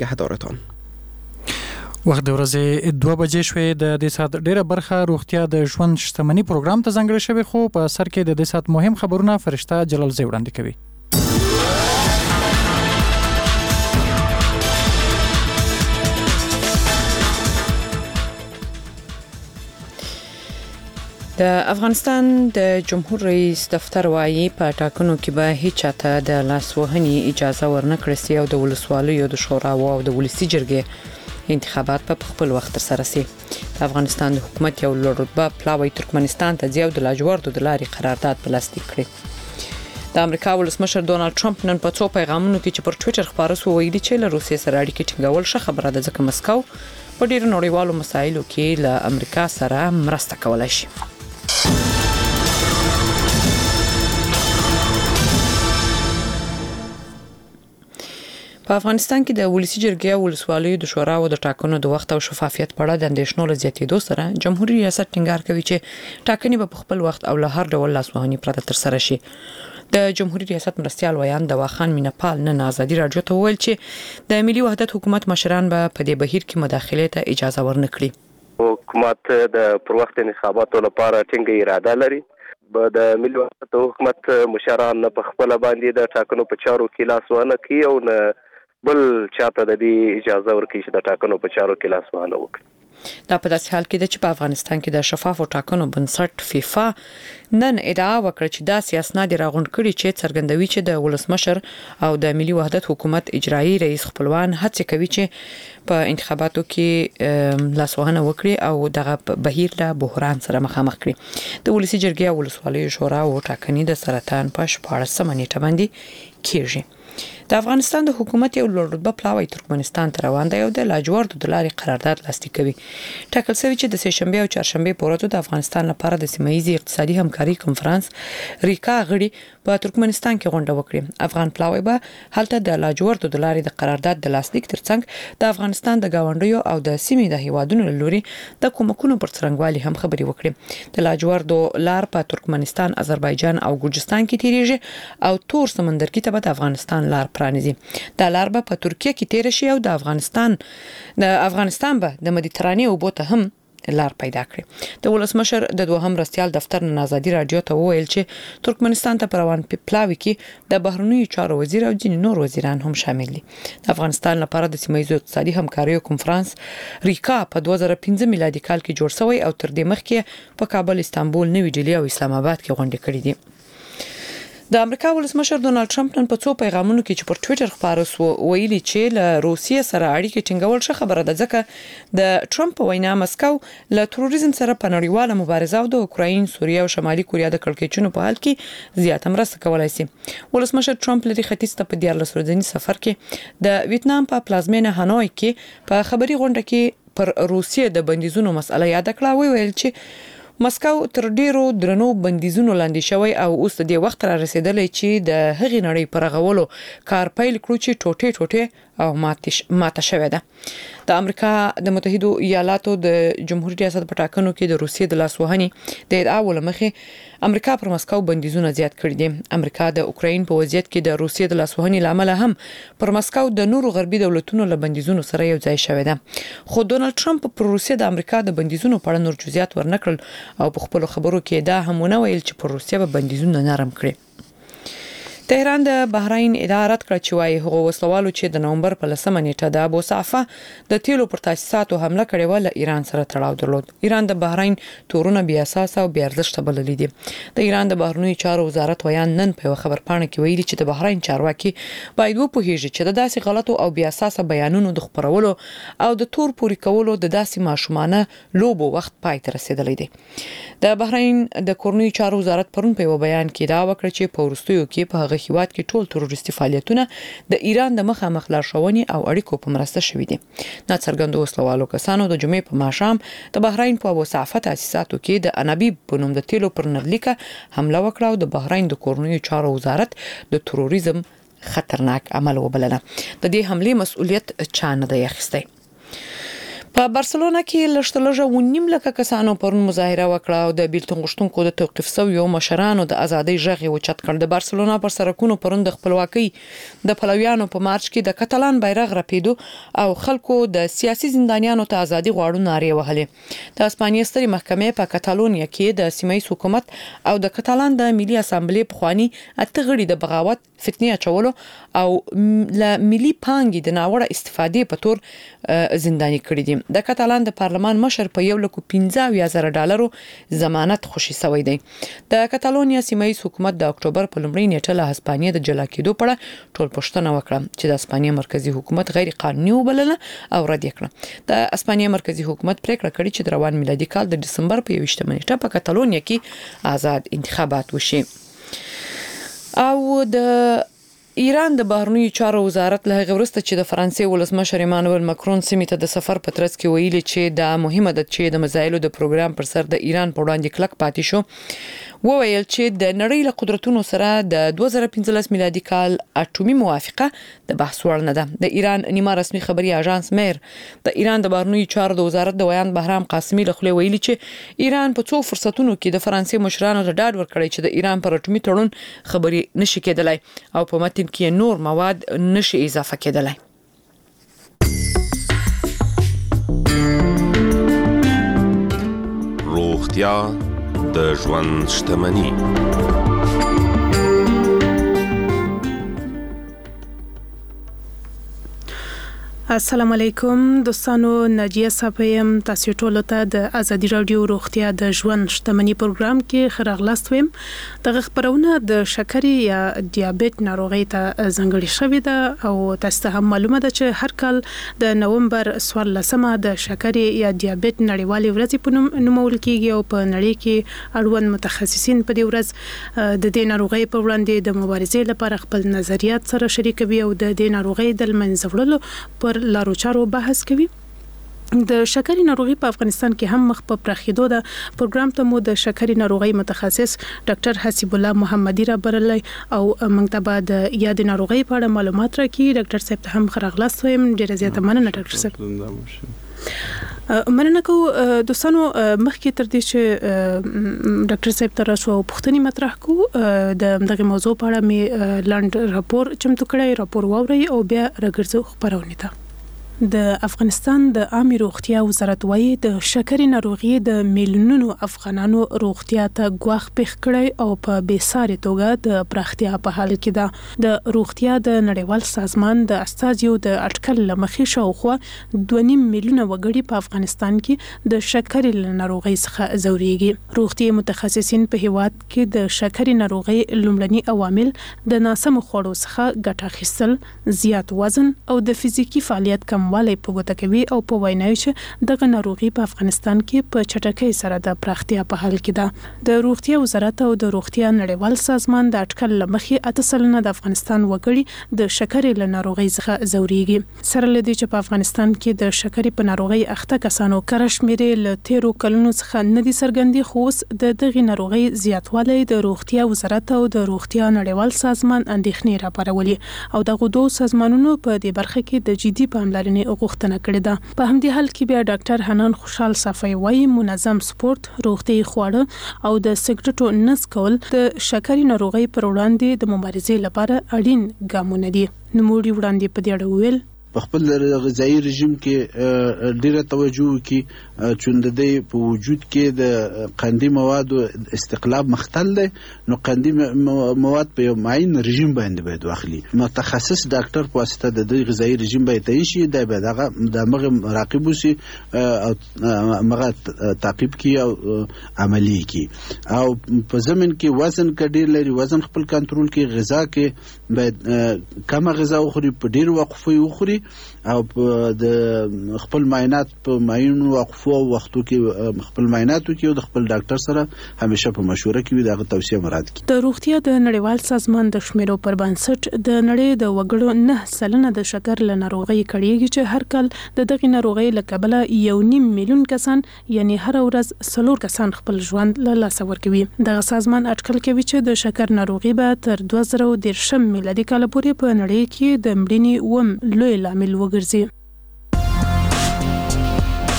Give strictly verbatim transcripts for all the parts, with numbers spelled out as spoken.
نگهدارتان. وخت د ورځې دوه بجې شوې. د دې ساعت ډیره برخه روغتیا د ژوند شتمنۍ پروګرام ته ځانګړې شوې، خو په سر کې د دې ساعت مهم خبرونه فرشته جلال زی وړاندې کوي. د افغانستان د جمهور رئیس دفتر وايي په ټاکنو کې به هیڅ چاته د لاسوهنې اجازه ورنکړل شي او د ولسوالیو د شورا او د ولسی جرګې انتخابات په خپل وخت سره سي. د افغانستان د حکومت یو لوړ رتبه پلاوی ترکمنستان ته ځي او د لاجوردو د لارې قرارداد پلاستیک کړی. د امریکا ولسمشر ډونالد ټرمپ نن په څو پیغامونو کې چې پر ټوئیټر خبره سو ویلي چې له روسیې سره اړیکې ټینګول ښه خبره ده، ځکه مسکو په ډیرو نړیوالو مسایلو کې له امریکا سره مرسته کولای شي. په افغانستان کې د ولسی جرګې او ولسوالیو د شورا او د ټاکنو د وخت او شفافیت په اړه د اندېښنو له زیاتېدو سره جمهوریت ریاست ټینګار کوي چې ټاکنې په خپل وخت او له هر ډول لاسوهنې پرته ترسره شي. د جمهوریت ریاست مرستيال ویان د واخان مینپال نن آزادي رادیو ته ویل چې د ملي وحدت حکومت مشران به په دې بهیر کې مداخله ته اجازه ورنکړي. حکومت د پر وخت انتخاباتو لپاره ټینګه اراده لري. به د ملي وحدت حکومت مشران په خپل باندې د ټاکنو په چارو کې لاسوهنه کوي او نه بل چاته د دې اجازه ورکړي چې د ټاکنو په چارو کې لاسوهنه وکړي. دا په داسې حال کې ده چې په افغانستان کې د شفافو ټاکنو بنسټ فیفا نن ادعا وکړه چې دا سیاسناد راغونډ کړي چې څرګندوي چې د ولسمشر او د ملي وحدت حکومت اجرایی رئیس خپلوان هڅه کوي چې په انتخاباتو کې لاسوهنه وکړي او دغه بهیر له بحران سره مخامخ کړي. د ولسی جرګې او ولسوالیو شورا او ټاکنې د سرطان په شپاړسمه نیټه باندې کیږي. د افغانستان د حکومت یو لوړ رتبه پلاوی ترکمنستان ته روان دی او د لاجوردو د لارې قرارداد لاسلیک کوي. ټاکل شوی چې د سه شنبه او چهارشنبه په ورځو د افغانستان لپاره د سیمه‌ایزي اقتصادي همکاري کنفرانس ریکا غړي په ترکمنستان کې غونډه وکړي. افغان پلاوی به هلته د لاجوردو د لارې د قرارداد د لاسلیک ترڅنګ د افغانستان د گاونډیو او د سیمې د هیوادونو لوري د کومکونو پر څرنګوالي هم خبري وکړي. د لاجوردو لار په ترکمنستان، آذربایجان او ګرجستان کې تیریږي او تور سمندر کې ته د افغانستان لار پرانیزي. د لار به په ترکیه کې تیر شي او د افغانستان د افغانستان به د مدیترانې اوبو ته هم لار پیدا کړي. د ولسمشر د دوهم مرستيال دفتر نن آزادي رادیو ته وویل چې ترکمنستان ته پروان پلاوي کې د بهرنیو چارو وزیر او ځینې نور وزیران هم شامل دي. د افغانستان لپاره د سیمه‌ایزو اقتصادي همکاري کنفرانس ریکا په دوه زره پنځه میلادي کال کې جوړ شوی او تر دې مخکې په کابل، استانبول، نوی ډیلی او اسلام آباد کې غونډې کړې دي. د امریکا ولسمشر ډونالد ټرمپ نن په څو پیغامونو کې چې پر ټوئیټر خبره سو ویلي چې له روسیې سره اړیکې ټینګول ښه خبره ده، ځکه د ټرمپ وینا مسکو له تروریزم سره په نړیواله مبارزه او د اوکراین، سوریه او شمالي کوریا د کړکېچونو په حال کې زیاته مرسته کولای شي. ولسمشر ټرمپ لري ختیځ ته په دیارلس ورځنی سفر کې د ویتنام په پلازمینه هانوی کې په خبري غونډه کې پر روسیې د بندیزونو مسله یاد کړه. ویل چې مسکو تر ډیرو درنو بندیزونو لاندې شوی او اوس د دې وخت را رسیدلی چې د هغې نړۍ پر غولو کار پیل کړو چې ټوټه ټوټه او ماته شوې ده. د امریکا د متحده ایالاتو د جمهوریت ریاست په ټاکنو کې د روسیې د لاسوهنې د ادعا ولمخې امریکا پر مسکو بندیزونه زیات کړي دي. امریکا د اوکراین په وضعیت کې د روسیې د لاسوهنې لامل هم پر مسکو د نورو غربي دولتونو له بندیزونو سره یو ځای شوې ده. خو ډونالد ټرمپ پر روسیې د امریکا د بندیزونو په اړه نور جزئیات ورنکړل او په خپل خبرو کې دا هم ونه ویل چې پر روسیې به بندیزونه نرم کړي. تهران د بحرین اداره رد کړ چې وايي هغه وسلوالو چې د نومبر په لسمه نیټه د ابو صعفه د تیلو پر تاسیساتو حمله کړې و له ایران سره تړاو درلود. ایران د بحرین تورونه بیا اساس او بیا ارزښت بللي دي. د ایران د بهرنیو چارو وزارت ویان نن په خبرپاڼه کې ویلي چې د بحرین چارواکي باید وپوهیږي چې د داسې غلطو او بیا اساس بیانونو د خبرولو او د تور پوري کولو د داسې ماشومانه لوبو وخت پای ته رسیدلی دی. د بحرین د کورنیو چارو وزارت پرون په بیان کې دا وکړه چې په ورستیو کې په هغه هیواد کې ټول تروریستي فعالیتونه د ایران د مخامخ لارښوونې او اړیکو په مرسته شوي دي. ناڅرګندو وسلوالو کسانو د جمعې په ماښام د بحرین په ابو صعفه تاسیساتو کې د انابیب په نوم د تیلو پر نرلیکه حمله وکړه او د بحرین د کورنیو چارو وزارت د تروریزم خطرناک عمل وبلله. د دې حملې مسؤلیت چا نه دی اخیستی. په بارسلونا کې لشتلجه ونیم لکه کسانو پرون مظاهره وکړه او د بیلتون غوښتونکو د توقيف سویو مشرانو د ازادۍ ژغ یې اوچت کړ. د بارسلونا پر سړکونو پرون د خپلواکۍ د پلویانو په مارچ کې د کاتالان بیرغ رپیدو او خلکو د سیاسي زندانیانو ته ازادي غواړو نارې وهلې. د اسپانیا سترې محکمې په کاتالونیا کې د سیمې حکومت او د کاتالان د ملي اسامبلې پخوانی اته غړي د بغاوت فتنې اچولو او ل ملي پانګې د ناوړه استفادې په تور زنداني کړي دي. د کاتالان د پارلمان مشر په یو لک پنځه زره ډالرو ضمانت خوشي شوی دی. د کاتالونیا سیمې حکومت د اکتوبر په لومړۍ نیټه له اسپانیا د جلا کېدو په اړه ټول پوښتنه وکړه چې د اسپانیا مرکزی حکومت غیر قانوني وبلله او رد کړه. د اسپانیا مرکزی حکومت پریکړه کړې چې د روان میلادي کال د دسمبر په یوویشتمه نیټه په کاتالونیا کې آزاد انتخابات وشي. او د ایران د بهرنیو چارو وزارت له هغه وروسته چې د فرانسې ولسمشر ایمانوئل ماکرون سیمې ته د سفر په ترڅ کې ویلي چې د مهمه ده چې د مزایلو د پروګرام پر سر د ایران په وړاندې کلک پاتې شو، وویل چې د نړۍ له قدرتونو سره د دوه زره پنځلس میلادي کال اټومي موافقه د بحث وړ نه ده. د ایران نیمه رسمي خبري اژانس میر د ایران د بهرنیو چارو د وزارت د ویان بهرام قاسمي له خلې ویلي چې ایران په څو فرصتونو کې د فرانسې مشرانو ته ډاډ ورکړی چې د ایران پر اټومي تړون خبري نشي کېدلای او په متن کې نور مواد نشي اضافه کېدلای. روغتیا د ژوند شتمني. السلام علیکم دوستانو، ناجیه صاحب تاسو ټول ته د ازادي رادیو روغتیا د ژوند شتمني پروګرام کې خراغلاست ویم. د خبرونه د شکرې یا دیابېت ناروغي ته ځانګړې شوې ده او تاسو ته هم معلومه ده چې هر کال د نومبر څوارلسمه د شکرې یا دیابېت نړیوالې ورځې په نوم نومول کیږي او په نړۍ کې اړوند متخصصین په دې ورځ د دې ناروغي په وړاندې د مبارزې لپاره خپل نظریات سره شریکوي او د دې ناروغي د منځ وړلو پر لارو چارو بحث کوي. د شکرې ناروغي په افغانستان کې هم مخ په پراخېدو ده. پروګرام ته مو د شکرې ناروغي متخصص ډاکټر حسیب الله محمدي را برلای او موږ ته به د یاد ناروغي په اړه معلومات راکړي. ډاکټر صاحب ته هم خراغلاست وایم. ډیره زیاته مننه ډاکټر صاحب. مننه کو دوستانو، مخکې تر دې چې ډاکټر صاحب ته راشو پوښتنې مطرح کو د دغه موضوع په اړه می لاند راپور چمتو کړی، راپور واوري او بیا راګرځو خبرونه ته. د افغانستان د عامه روغتیا وزارت وايي د شکرې ناروغي د میلیونونو افغانانو روغتیا ته ګواښ پېښ کړی او په بېساري توګه د پراختیا په حال کې ده. د روغتیا د نړیوال سازمان د استازیو د اټکل لمخې شاوخوا دوه نیم میلیونه وګړي په افغانستان کې د شکرې ناروغي څخه ځوريږي. روغتي متخصصین په هیواد کې د شکرې ناروغي لومړني عوامل د ناسم خوړو څخه ګټه اخیستل، زیات وزن او د فزیکی فعالیت کم والی په ګوته کوي او په ویناوي چې دغه ناروغي په افغانستان کې په چټکۍ سره د پراختیا په حال کې ده. د روغتیا وزارت او د روغتیا نړیوال سازمان د اټکل لمخې اته سلنه د افغانستان وګړي د شکرې له ناروغي څخه ځوريږي. سره لدی چې په افغانستان کې د شکرې په ناروغي اخته کسانو کره شمیرې له تیرو کلونو څخه ندي څرګندي، خو د دغه ناروغي زیاتوالی د روغتیا وزارت او د روغتیا نړیوال سازمان اندېښنې راپارولې او دغه دوه سازمانونو په دې برخه کې د جدي پاملرنې غوښتنه کړې ده. په همدې حال کې بیا ډاکټر حنان خوشحال صافی وايي منظم سپورت، روغتي خواړه او د سګریټو نه څکول د شکرې ناروغي پر وړاندې د مبارزې لپاره اړین ګامونه دي. نوموړي وړاندې په دې اړه وویل په خپل غذایی رژیم کې ډیره توجه وکړي چې د دې په وجود کې د قندي موادو استقلاب مختل دی، نو قندي مواد په یو معین رژیم باندې باید واخلي. متخصص ډاکټر په واسطه د دې غذایی رژیم باید تایشي د دغه د مغه مراقب وسی او مغه تعقیب کی او عملی کی او په زمين کې وزن کډیر لري، وزن خپل کنټرول کې، غذا کې باید کم غذا وخوري، په ډیر وقفه وخوري او د خپل معاینات په معین وقفو او وختو کې خپل معایناتو کې او د خپل ډاکټر سره همیشه په مشوره کې دغه توصیه مراد کی. د روغتیا د نړیوال سازمان د شمیرو پر بنسټ د نړۍ د وګړو نه سلنه د شکر له ناروغي کړيږي چې هر کال د دغه ناروغي له کبله یو نیم میلیون کسان یعنی هر ورځ څلور کسان خپل ژوند له لاسه ورکوي. دغه سازمان اټکل کوي چې د شکر ناروغي به تر دوه زره دېرشم میلادي کال پورې په نړۍ کې د مړینې وم لوی عامل وګرځي.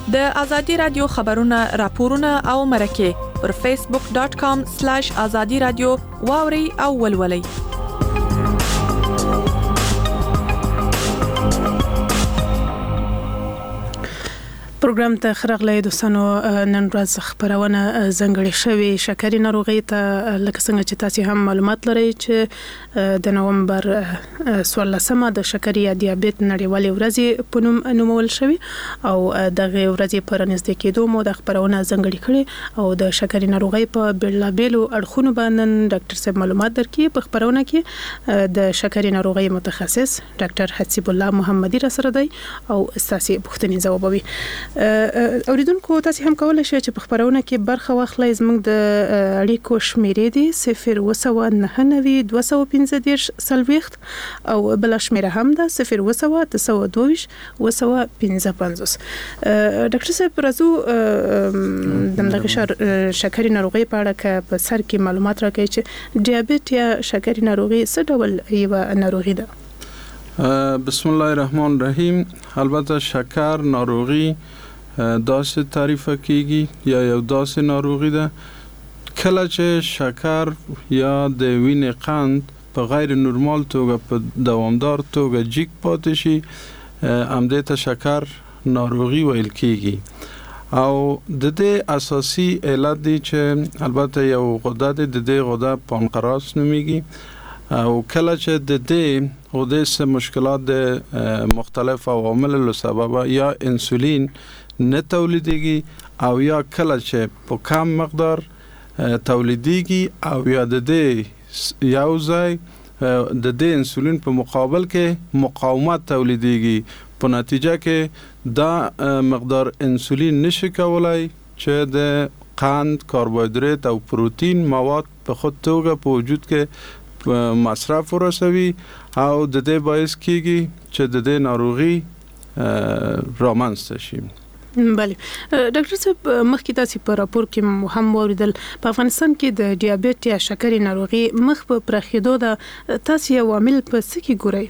د ازادي رادیو خبرونه راپورونه او مرکه پر فیسبوک ډاٹ کام سلیش ازادي رادیو واوري او ولولئ. پروګرام ته خرغلې دوستانو نن ورځ خبرونه زنګړې شوې شکرې ناروغي ته لکه څنګه چې تاسو هم معلومات لرئ چې د نومبر څوارلسمه د شکرې یا دیابت نړیوالې ورځ په نوم نومول شوې او دغه ورځ په رانځدې کېدو مو د خبرونه زنګړې کړې او د شکرې ناروغي په بېلابېلو اړخونو باندې ډاکټر صاحب معلومات درکې. په خبرونه کې د شکرې ناروغي متخصص ډاکټر حسیب الله محمدي را سره دی او تاسو پوښتنې ځوابوي. اوریدونکو تاسو هم کولای شئ چې په خبرونه کې برخه واخلئ. زموږ د اړیکو شمیرې دي صفر وسوه نهه نوي دوه سوه پنځه دېرش څلوېښت او بل شمیره هم ده صفر وسوه اته سوه دوه ویشت وسوه پنځه پنځوس. ډاکټر صاحب راځو د دغه شکرې ناروغي په اړه که په سر کې معلومات راکړئ چې ډیابت یا شکرې ناروغي څه ډول یو ناروغي ده؟ بسم الله الرحمن الرحیم. البته شکر ناروغی داسې تعریف کیږي یا یو داسې ناروغي ده کله چې شکر یا د وینې قند په غیر نورمال توګه په دوامدار توګه جیک پاتې شي همدې ته شکر ناروغي ویل کیږي او د دې اساسي علت دی چې البته یو غده ده د دې غده پانکراس نومیږي او کله چې د دې غده سره مشکلات د مختلف عوامل له سبب یا انسولین نه تولیدېږي او یا کله چې په کم مقدار تولیدېږي او یا د دې یو ځای د دې انسولین په مقابل کې مقاومت تولیدېږي په نتیجه کې دا مقدار انسولین نشي کولای چې د قند، کاربوهیدرات او پروتین مواد په خود توګه په وجود کې مصرف ورسوي او د دې باعث کیږي چې د دې ناروغي رامنځته شي. بله ډاکټر صاحب مخکې تاسو په راپور کې هم وریدل په افغانستان کې د دیابت یا شکرې ناروغي مخ په پراخېدو ده، تاسو یو عامل په څه کې ګورئ؟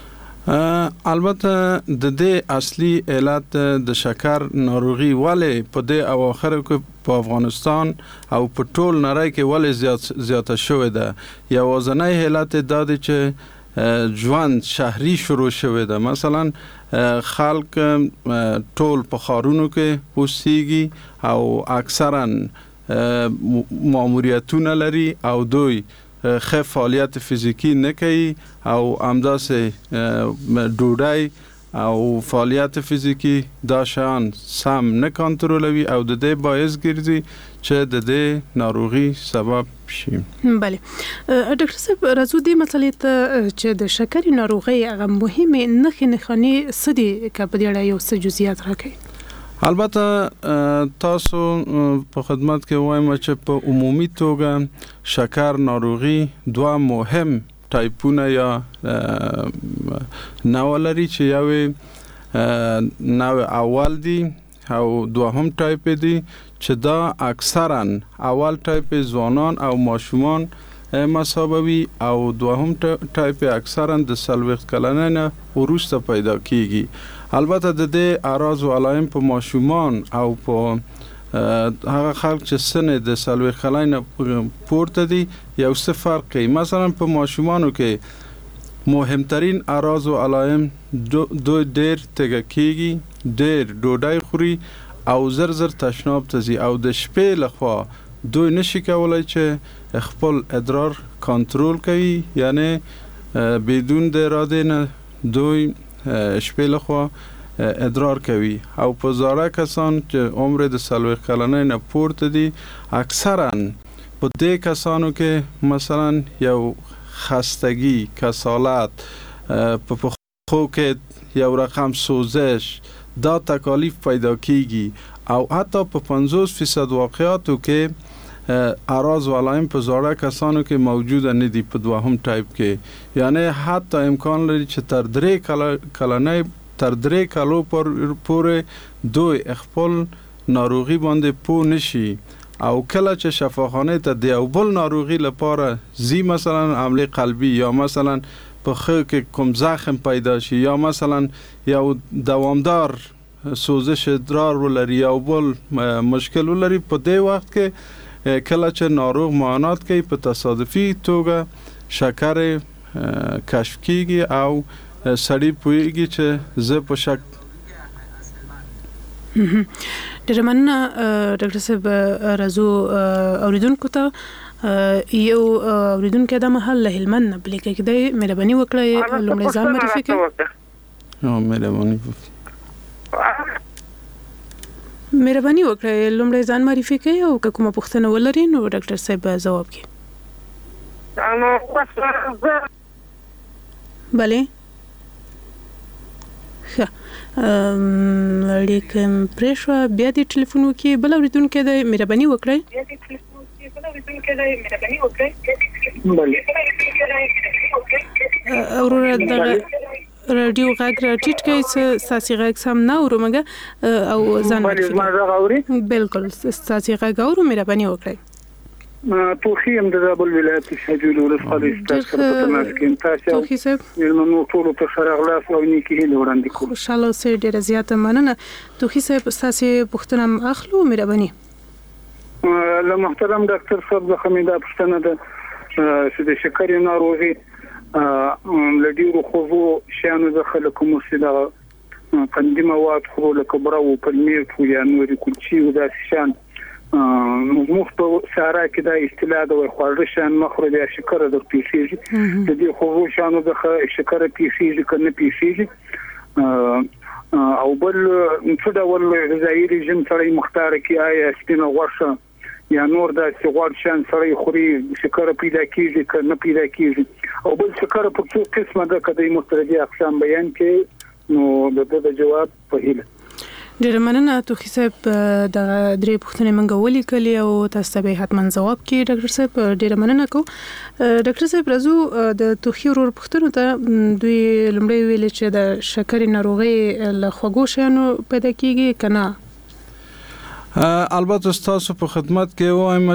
البته د دې اصلي علت د شکر ناروغي ولې په دې اواخر کې په افغانستان او په ټول نړۍ کې ولې زیات زیاته شوې ده یوازینی علت دا دی چې ژوند شهري شروع شوې ده. مثلا خلک ټول په ښارونو کې اوسېږي او اکثرا ماموریتونه لري او دوی ښه فعالیت فزیکی نه کوي او همداسې ډوډۍ او فعالیت فزیکی دا شیان سم نه کنټرولوي او د دې باعث ګرځي چې د دې ناروغي سبب شي. بله ډاکټر صاحب راځو دې مسلې ته چې د شکرې ناروغي هغه مهمه نښې نښانې څه دي که په دې اړه یو څه جزئیات راکړئ؟ البته تاسو په خدمت کې وایم چې په عمومي توګه شکر ناروغي دوه مهم ټایپونه یا نوع لري چې یو نوع اول دی او دوهم ټایپ دی چې دا اکثرا اول ټایپ ځوانان او ماشومان مسابوي او دوهم ټایپ اکثرا د څلوېښت کلنۍ نه وروسته پیدا کیږي. البته د دې اعراض او علائم په ماشومان او په هغه خلک چې سن د څلوېښت کلنۍ نه پورته دي یو څه فرق کوي. مثلا په ماشومانو کې مهمترین اعراض او علائم دوی ډېر تږی کیږي، ډېر ډوډۍ خوري او زر زر تشناب ته ځي او د شپې لخوا دوی نشي کولای چې خپل ادرار کنټرول کوي، یعنی بدون د اراده نه دوی شپې لخوا ادرار کوي او په زاړه کسان چې عمر د څلوېښت کلنۍ نه پورته دي اکثرا په دې کسانو کې مثلا یو خستگی، کسالت، په پخو کې یو رقم سوزش دا تکالیف پیدا کیږي او حتی په پنځوس فیصد واقعاتو کې اعراض و علائم په زاړه کسانو کې موجوده نه دي په دوهم ټایپ کې. یعنی حتی امکان لري چې تر درې کلنۍ تر درې کالو پورې دوی خپل ناروغي باندې پوه نشي او کله چې شفاخانه ته د یو بل ناروغي لپاره زی مثلا حمله قلبی یا مثلا په خو کې کوم زخم پیدا شي یا مثلا یو دوامدار سوزش ادرار ولري او بل مشکل ولري په دې وخت کې کله چې ناروغ معاینات کوي په تصادفي توګه شکر کشف کیږي او سړی پوهیږي چې زه په شک ډېر مننه ډاکټر صاحب راځو اوریدونکو ته یو اوریدونکو د محل له هلمند نه بلې کېدای مهرباني وکړئ لومړی ځان معرفي کړئ. او مهرباني مهرباني وکړئ لومړی ځان معرفي کړئ او که کومه پوښتنه ولرئ نو ډاکټر صاحب جواب کوي. بله ښه لیکم پرېښوه بیا دې ټلیفون وکړي بل اورېدونکی دی مهرباني وکړئ. وروره دغه رادیو غږ را ټیټ کړئ څه ستاسې غږ سم نه اورو مګه او ځان معرفي بالکل ستاسې غږ اورو مهرباني وکړئ. توخي هم د زابل ولایت شجول ولسوالۍ ستاسو په تماس کې تاسو توخي صاحب نو ټول ته سره غلاس او نیکی هیله وړاندې کوم. خوشاله اوسئ ډېره زیاته مننه. توخي صاحب ستاسو پوښتنه اخلو مهرباني. له محترم ډاکټر صاحب د خمیده پوښتنه ده چې د شکرې ناروغي لډیرو خوځو شانو د خلکو مسله قندي مواد خو له کبره او پلمیر خو یا نوري کلچي او د شان موږ په سارا کې د اصطلاح د خواړه شان مخرج یا شکر د پیسیږي د دې خو شانو د شکر پیسیږي کنه پیسیږي او بل څه ډول غذایی رژیم سره مختار کی آیا سپینه غوښه یا نور د سیغوړ شان سره خوري شکر پیدا کیږي کنه پیدا کیږي او بل شکر په څو قسمه د کدی مختلفي اقسام بیان کې نو د د جواب په هیله. ډېر مننه توخي صاحب د درې پوښتنې منګه ولیکلې او تاسو به حتما جواب کړئ ډاکټر صاحب. ډېر مننه کو ډاکټر صاحب راځو د توخي ورور پوښتنو ته دوی لومړی ویل چې د شکرې ناروغي له خوږو شیانو پیدا کیږي کنه. البته تاسو په خدمت کې وایم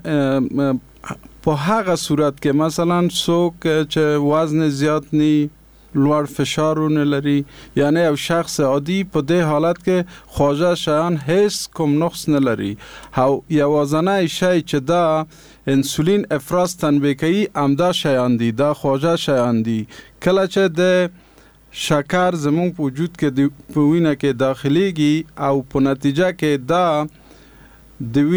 چې په هغه صورت کې مثلا څوک چې وزن زیات ني لوړ فشارونه لري یعنی یو شخص عادي په دې حالت کې خواجه شیان هیڅ کوم نقص نه لري او یوازنه شی چې دا انسولین افراز تنبیه کوي امدا شیان دي دا خواجه شیان دي. کله چې د شکر زموږ په وجود کې په وینه کې داخليږي او په نتیجه کې دا د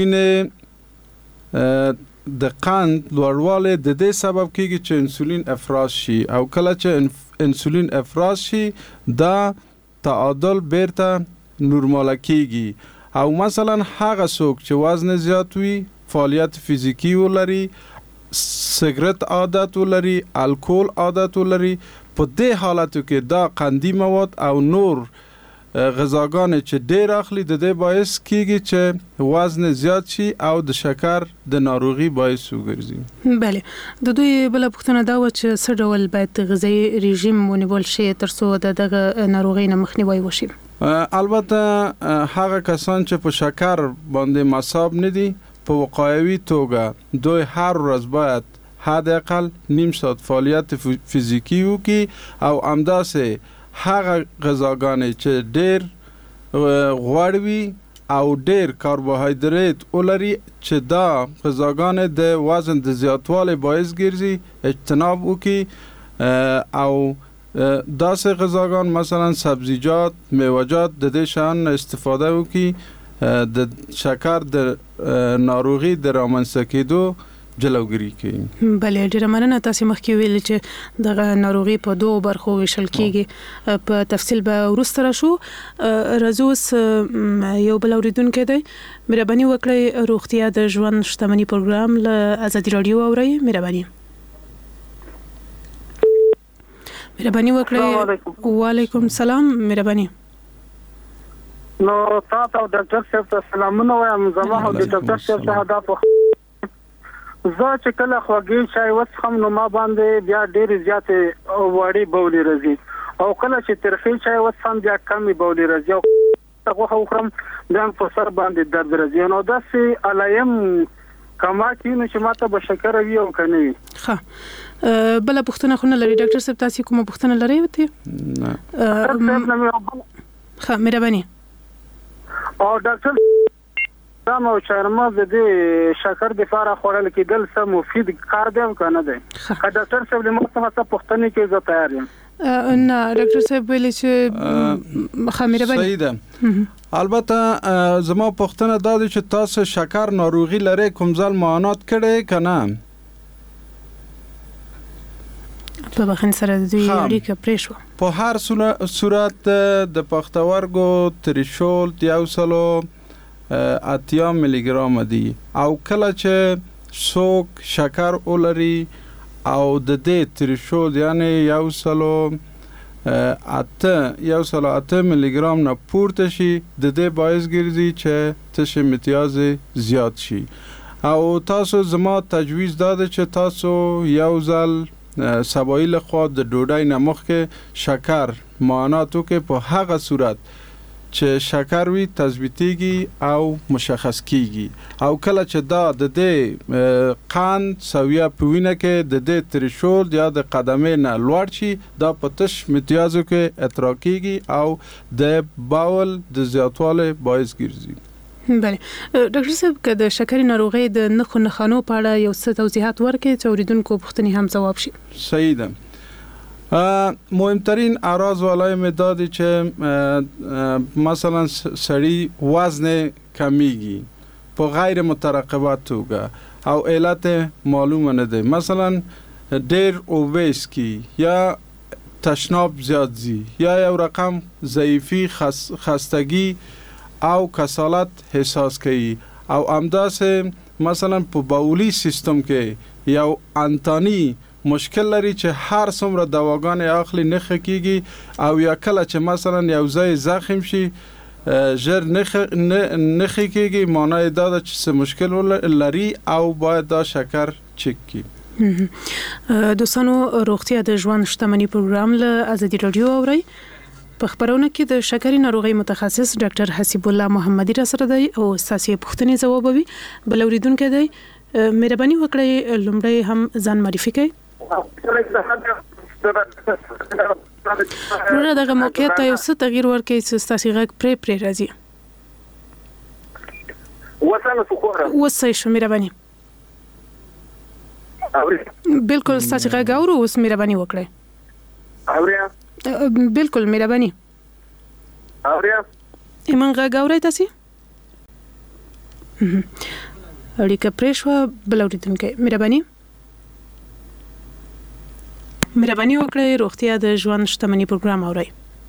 وینې د قند لوړوالی د دې سبب کېږي چې انسولین افراز شي او کله چې انسولین افراز شي دا تعادل بیرته نورمال کېږي او مثلا هغه څوک چې وزن زیات وي فعالیت فزیکی ولري سیګریټ عادت ولري الکول عادت ولري په دې حالتو کې دا قندي مواد او نور غذاګان چې ډېر اخلي د دې باعث کیږي چې وزن زیات شي او د شکر د ناروغي باعث وګرځي. بله د دوی بل پوښتنه دا و چې څه ډول باید غذایی رژیم ونیول شي ترڅو د دغه ناروغي نه مخنیوي وشي. البته هغه کسان چې په شکر باندې مصاب نه دي په وقایوي توګه دوی هر ورځ باید حداقل نیم ساعت فعالیت فزیکی وکړي او همداسې هغه غذاګانې چې ډېر غوړ وي او ډېر کاربوهایدریت ولري چې دا غذاګانې د وزن د زیاتوالي باعث ګرځي اجتناب وکړي او داسې غذاګان مثلا سبزیجات میوه‌جات د دې شان استفاده وکړي د شکر د ناروغي د رامنځته کېدو جلوګری کوي. بله ډیره مننه تاسو مخکې ویل چې دغه ناروغي په دوه برخو ویشل کیږي په تفصیل به ورسره شو. رزوس یو بل اوریدونکو دی مهرباني وکړئ روغتیا د ژوند شتمنۍ پروګرام له آزادي رادیو اورئ مهرباني مهرباني وکړئ. وعلیکم السلام مهرباني. نو تاسو ډاکټر صاحب ته سلامونه وایم زما د ډاکټر صاحب څخه دا په زه چې کله خوږی چای وڅښم نو ما باندې بیا ډېرې زیاتې وړې بولې راځي او کله چې ترخی چای وڅښم بیا کمې بولې راځي او غوښه وخورم بیا په سر باندې درد راځي نو داسې علایم کما کې نو چې ماته به شکر وي او که نه وي. ښه بله پوښتنه خو نه لري ډاکټر صاحب تاسې کومه پوښتنه لرئ ورته؟ نه ښه مهرباني. او ډاکټر دا مو چرمز د شکر د لپاره خورل کېدل څه مفید کار دی کنه دی که ډاکټر صاحب له مخه څه پوښتنه کوي زه تیار یم نه ډاکټر صاحب ویلي چې خمیره باندې صحیح ده البته زما پوښتنه دا ده چې تاسو شکر ناروغي لري کوم ځل معاینات کړي کنه په بخښنې سره د دوی اړیکه پرې شوه. په هر صورت د پښتورګو تریشولد یو سلو اتیا ملي ګرام دي او کله چې څوک شکر ولري او د دې تریشولد یعنی یو سلو اته یو سلو اته ملي ګرام نه پورته شي د دې باعث ګرځي چې تشه امتیاز زیات شي او تاسو زما تجویز داده چې تاسو یو ځل سبایی لخوا د ډوډۍ نه مخکې شکر معاینات وکړئ په هغه صورت چې شکر وي تثبیتیږي او مشخص کیږي او کله چې دا د دې قند سویه په وینه کې د دې تریشولد یا د قدمې نه لوړ شي دا په تش امتیازو کې ادراک کیږي او د باول د زیاتوالی باعث ګرځي. بله ډاکټر صاحب که د شکرې ناروغۍ د نښو نښانو په اړه یو څه توضیحات ورکړئ چې اوریدونکو پوښتنې هم ځواب شي. صحیح ده. مهمترین اعراض والای می دادی چې مثلا سړی وزن کمیږي په غیر مترقبه توګه او علت معلومه نه ده مثلا ډیر اوبیس کی یا تشناب زیاد زی یا یو رقم ضعیفی خستگی او کسالت احساس کوي او همداسې مثلا په بولی سیستم کې یو انتانی مشکل لري چې هر څومره دواګانې اخلي نه خکېږي او یا کله چې مثلا یو ځای زخم شي ژر نه خکېږي معنی دا ده چې څه مشکل لري او باید دا شکر چک کړي. دوستانو روغتیا د ژوند شتمنۍ پروګرام له ازادي رادیو اورئ. په خبرونه کې د شکرې ناروغۍ متخصص ډاکټر حسیب الله محمدي را سره دی او ساسي پوښتنې ځوابوي. بل اوریدونکو دی مهرباني وکړئ لومړی هم ځان معرفي کړئ. ورته دغه موقعیت ته یو څه تغییر ورکړئ چې ستاسو غږ پرې پرې راځي. وسانه سخوره وسه شو مهرباني. بالکل ستاسو غږ اورو اوس مهرباني وکړئ. اوریا بالکل مهرباني. اوریا ایمن غږ اورئ تاسو؟ اړیکه پرې شوه. بل اوریدونکو مهرباني مهرباني وکړئ روغتیا د ژوند شتمنۍ پروګرام اورئ.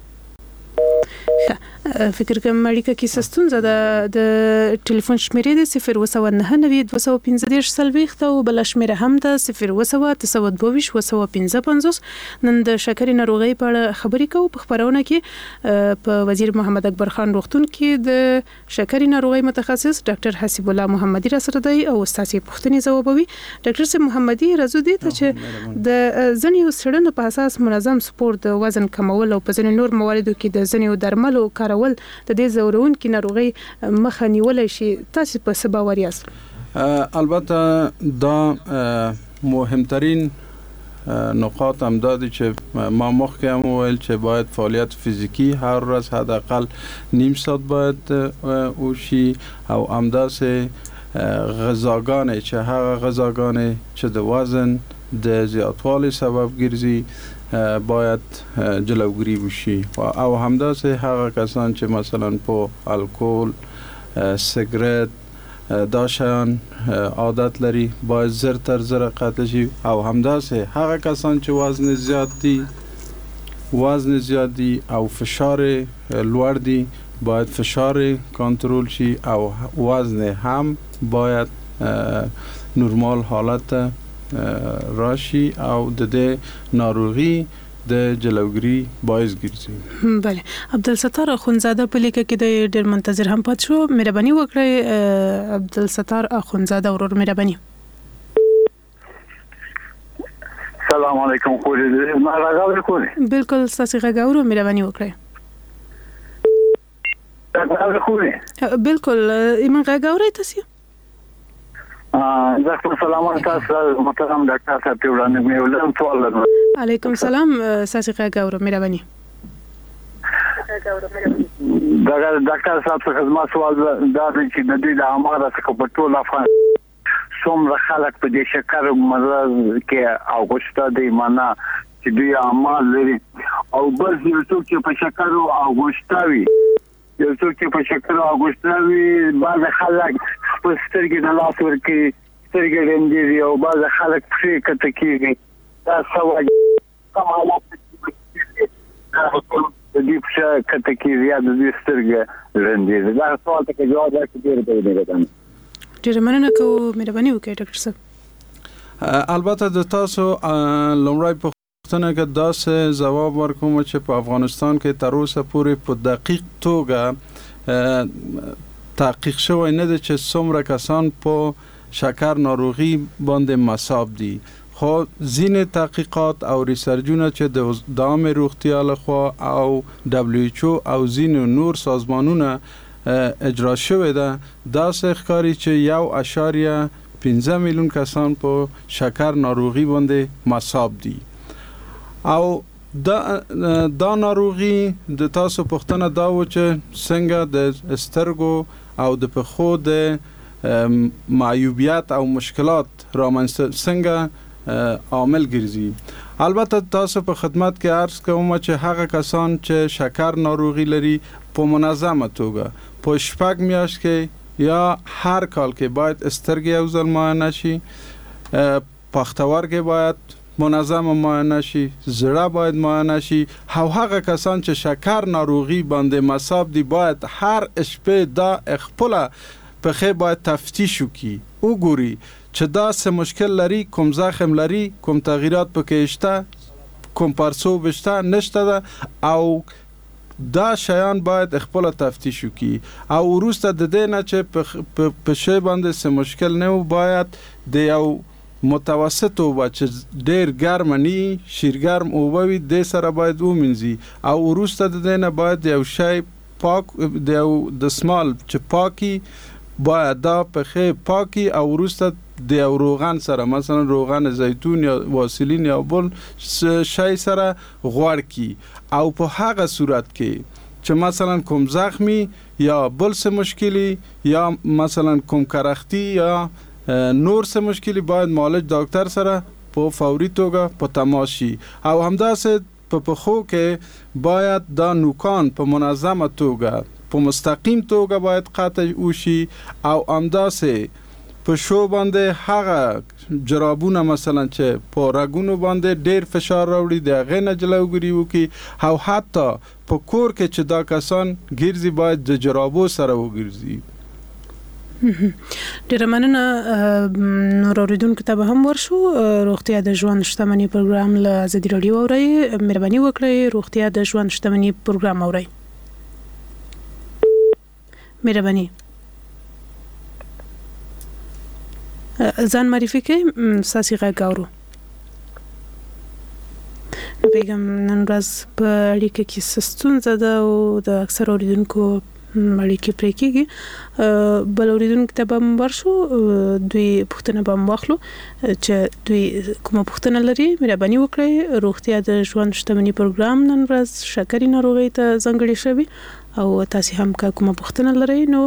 فکر کوم اړیکه کې ستونزه ده. د ټلیفون شمیرې د صفر اووه سوه نهه نوي دوه سوه پنځه دېرش څلوېښت او بل شمیره هم ده صفر اووه سوه اته سوه دوه ویشت اووه سوه پنځه پنځوس. نن د شکرې ناروغۍ په اړه خبرې کوو. په خبرونه کې په وزیر محمد اکبر خان روغتون کې د شکرې ناروغۍ متخصص ډاکټر حسیب الله محمدي را سره دی او ستاسو پوښتنې ځوابوي. ډاکټر صاحب محمدي راځو دي ته چې د ځینې څېړنو په اساس منظم سپورت د وزن کمول او په ځینې نور مواردو کې د ځینې درملو کارول د دې زورونکو ناروغي مخه نیولای شي. تاسو په څه باور یاست؟ البته دا مهمترین نقاط هم دادی چې ما مخکې هم ویل چې باید فعالیت فیزیکی هر ورځ حداقل نیم ساعت باید وشي او همداسې غذاګانې چې هغه غذاګانې چې د وزن د زیاتوالي سبب ګرځي باید جلوگیری وشي او همداسې هغه کسان چې مثلا په الکل سیگرت دا شیان عادت لري باید زر تر زر قطع شي او همداسې هغه کسان چې وزن زیات دي وزن زیات دي او فشار لوړ دي باید فشار کنترل شي او وزن هم باید نورمال حالت راشي او د دې ناروغي د جلوگیری باعث ګرځي. بله عبدالستار اخونزاده په لیکه کې د ډېر منتظر هم پات شو. مهرباني وکړئ عبدالستار اخونزاده ورور مهرباني. سلام علیکم خوري ما راغلی کوی. بالکل تاسو غاورو مهرباني وکړئ. راغلی کوی. بالکل ایمن غاوري تاسو زه سلام تاسو محترم ډاکټر صاحب ته وړاندې مې ولرم سوال لرم. علیکم سلام ساسي غاورو مهرباني. دا ډاکټر صاحب څخه زما سوال دا دی چې د دې د اماره څخه په ټول افغان څومره خلک په دې شکر مرض کې اوغشته دی معنا چې دوی اعمال لري او بس یو څوک چې په شکر اوغشته وي یو څوک چې په شکر اوغشته وي بعض خلک په سترګې د لاس ورکي سترګې رنګي او بعض خلک پرې کته کیږي دا سوال کومه د دې په کته کې زیات د سترګې رنګي دا سوال ته جواب راکړئ ډېر دی ډېر مننه کوم مهرباني وکړئ ډاکټر صاحب. البته د تاسو لومړی پوښتنه کې داسې جواب ورکوم چې په افغانستان کې تر اوسه پورې په دقیق توګه تحقیق شوی نه دی چې څومره کسان په شکر ناروغي باندې مصاب دي. خو ځینې تحقیقات او ریسرچونه چې د عامه روغتیا لخوا او دبلیو ایچ او او ځینې نور سازمانونه اجرا شوی ده داسې ښکاري چې یو اشاریه پنځه میلیون کسان په شکر ناروغي باندې مصاب دي او دا دا ناروغي د تاسو پوښتنه دا و چې څنګه د سترګو او د پښو د معیوبیت او مشکلات رامنځته څنګه عامل ګرځي. البته تاسو په خدمت کې عرض کوم چې هغه کسان چې شکر ناروغي لري په منظمه توګه په شپږ میاشت کې یا هر کال کې باید سترګې یو ځل معاینه شي، پښتورګي باید منظمه معاینه شي، زړه باید معاینه شي. او هغه کسان چې شکر ناروغي باندې مصاب دي باید هر شپه دا خپل په خې باید تفتیش وکړي وګوري چې دا څه مشکل لري، کوم زخم لري، کوم تغییرات پکې شته، کوم پرسوب شته نشته ده او دا شیان باید خپل تفتیش وکړي او وروسته د دې نه چې په شی باندې څه مشکل نه و باید د یو متوسط اوبه چې ډیر ګرم نه شیرګرم اوبه وي د سره باید ومنځي او وروسته د دې نه باید یو شی پاک د یو د سمال چې پاکي باید دا پخې پاکي او وروسته د یو روغن سره مثلا روغن زیتون یا واسلین یا بل شی سره غوړ کی او په هغه صورت کې چې مثلا کوم زخمی یا بل څه مشکلی یا مثلا کوم کرختی یا نور څه مشکلی باید معالج ډاکټر سره په فوري توګه په تماس شي او همداسې په پخو کې باید دا نوکان په منظمه توګه په مستقیم توګه باید قطع وشي او همداسې په شو باندې هغه جرابونه مثلا چې په رګونو باندې ډیر فشار راوړي د هغه نه جلوګیری وکي او حتی په کور کې چې دا کسان ګرځي باید د جرابو سره وګرځي. ډیر مننه. نور اوریدونکو ته هم ورشو روغتیا د ژوند شتمنۍ پروګرام له ازادي رادیو اوري. مهرباني وکړئ روغتیا د ژوند شتمنۍ پروګرام اوري. مهرباني ځان معرفي کړئ. ساسي غاګاورو بیګم نن ورځ په اړیکه کې ستونزه ده او د اکثر اوریدونکو اړیکې پرې کېږي. بل اوریدونکو ته به ورشو دوی پوښتنه به واخلو چې دوی کومه پوښتنه لري. مهرباني وکړئ روغتیا د ژوند شتمنۍ پروګرام نن ورځ شکرې ناروغۍ ته ځانګړی شوی او تاسو هم کومه پوښتنه لرئ نو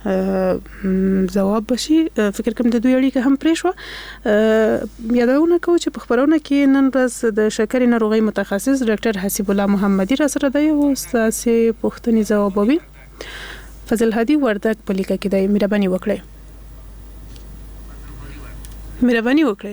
جواب بشي. فکر کوم د دوی اړیکه هم پرې شو. یادونه کوم چې په خبرونه کې نن ورځ د شکرې ناروغۍ متخصص ډاکټر حسیب الله محمدي را سره دی او تاسو پوښتنې جوابوي. فضل هادي وردک په لیکه کې دی. مهرباني وکړئ. مهرباني وکړئ.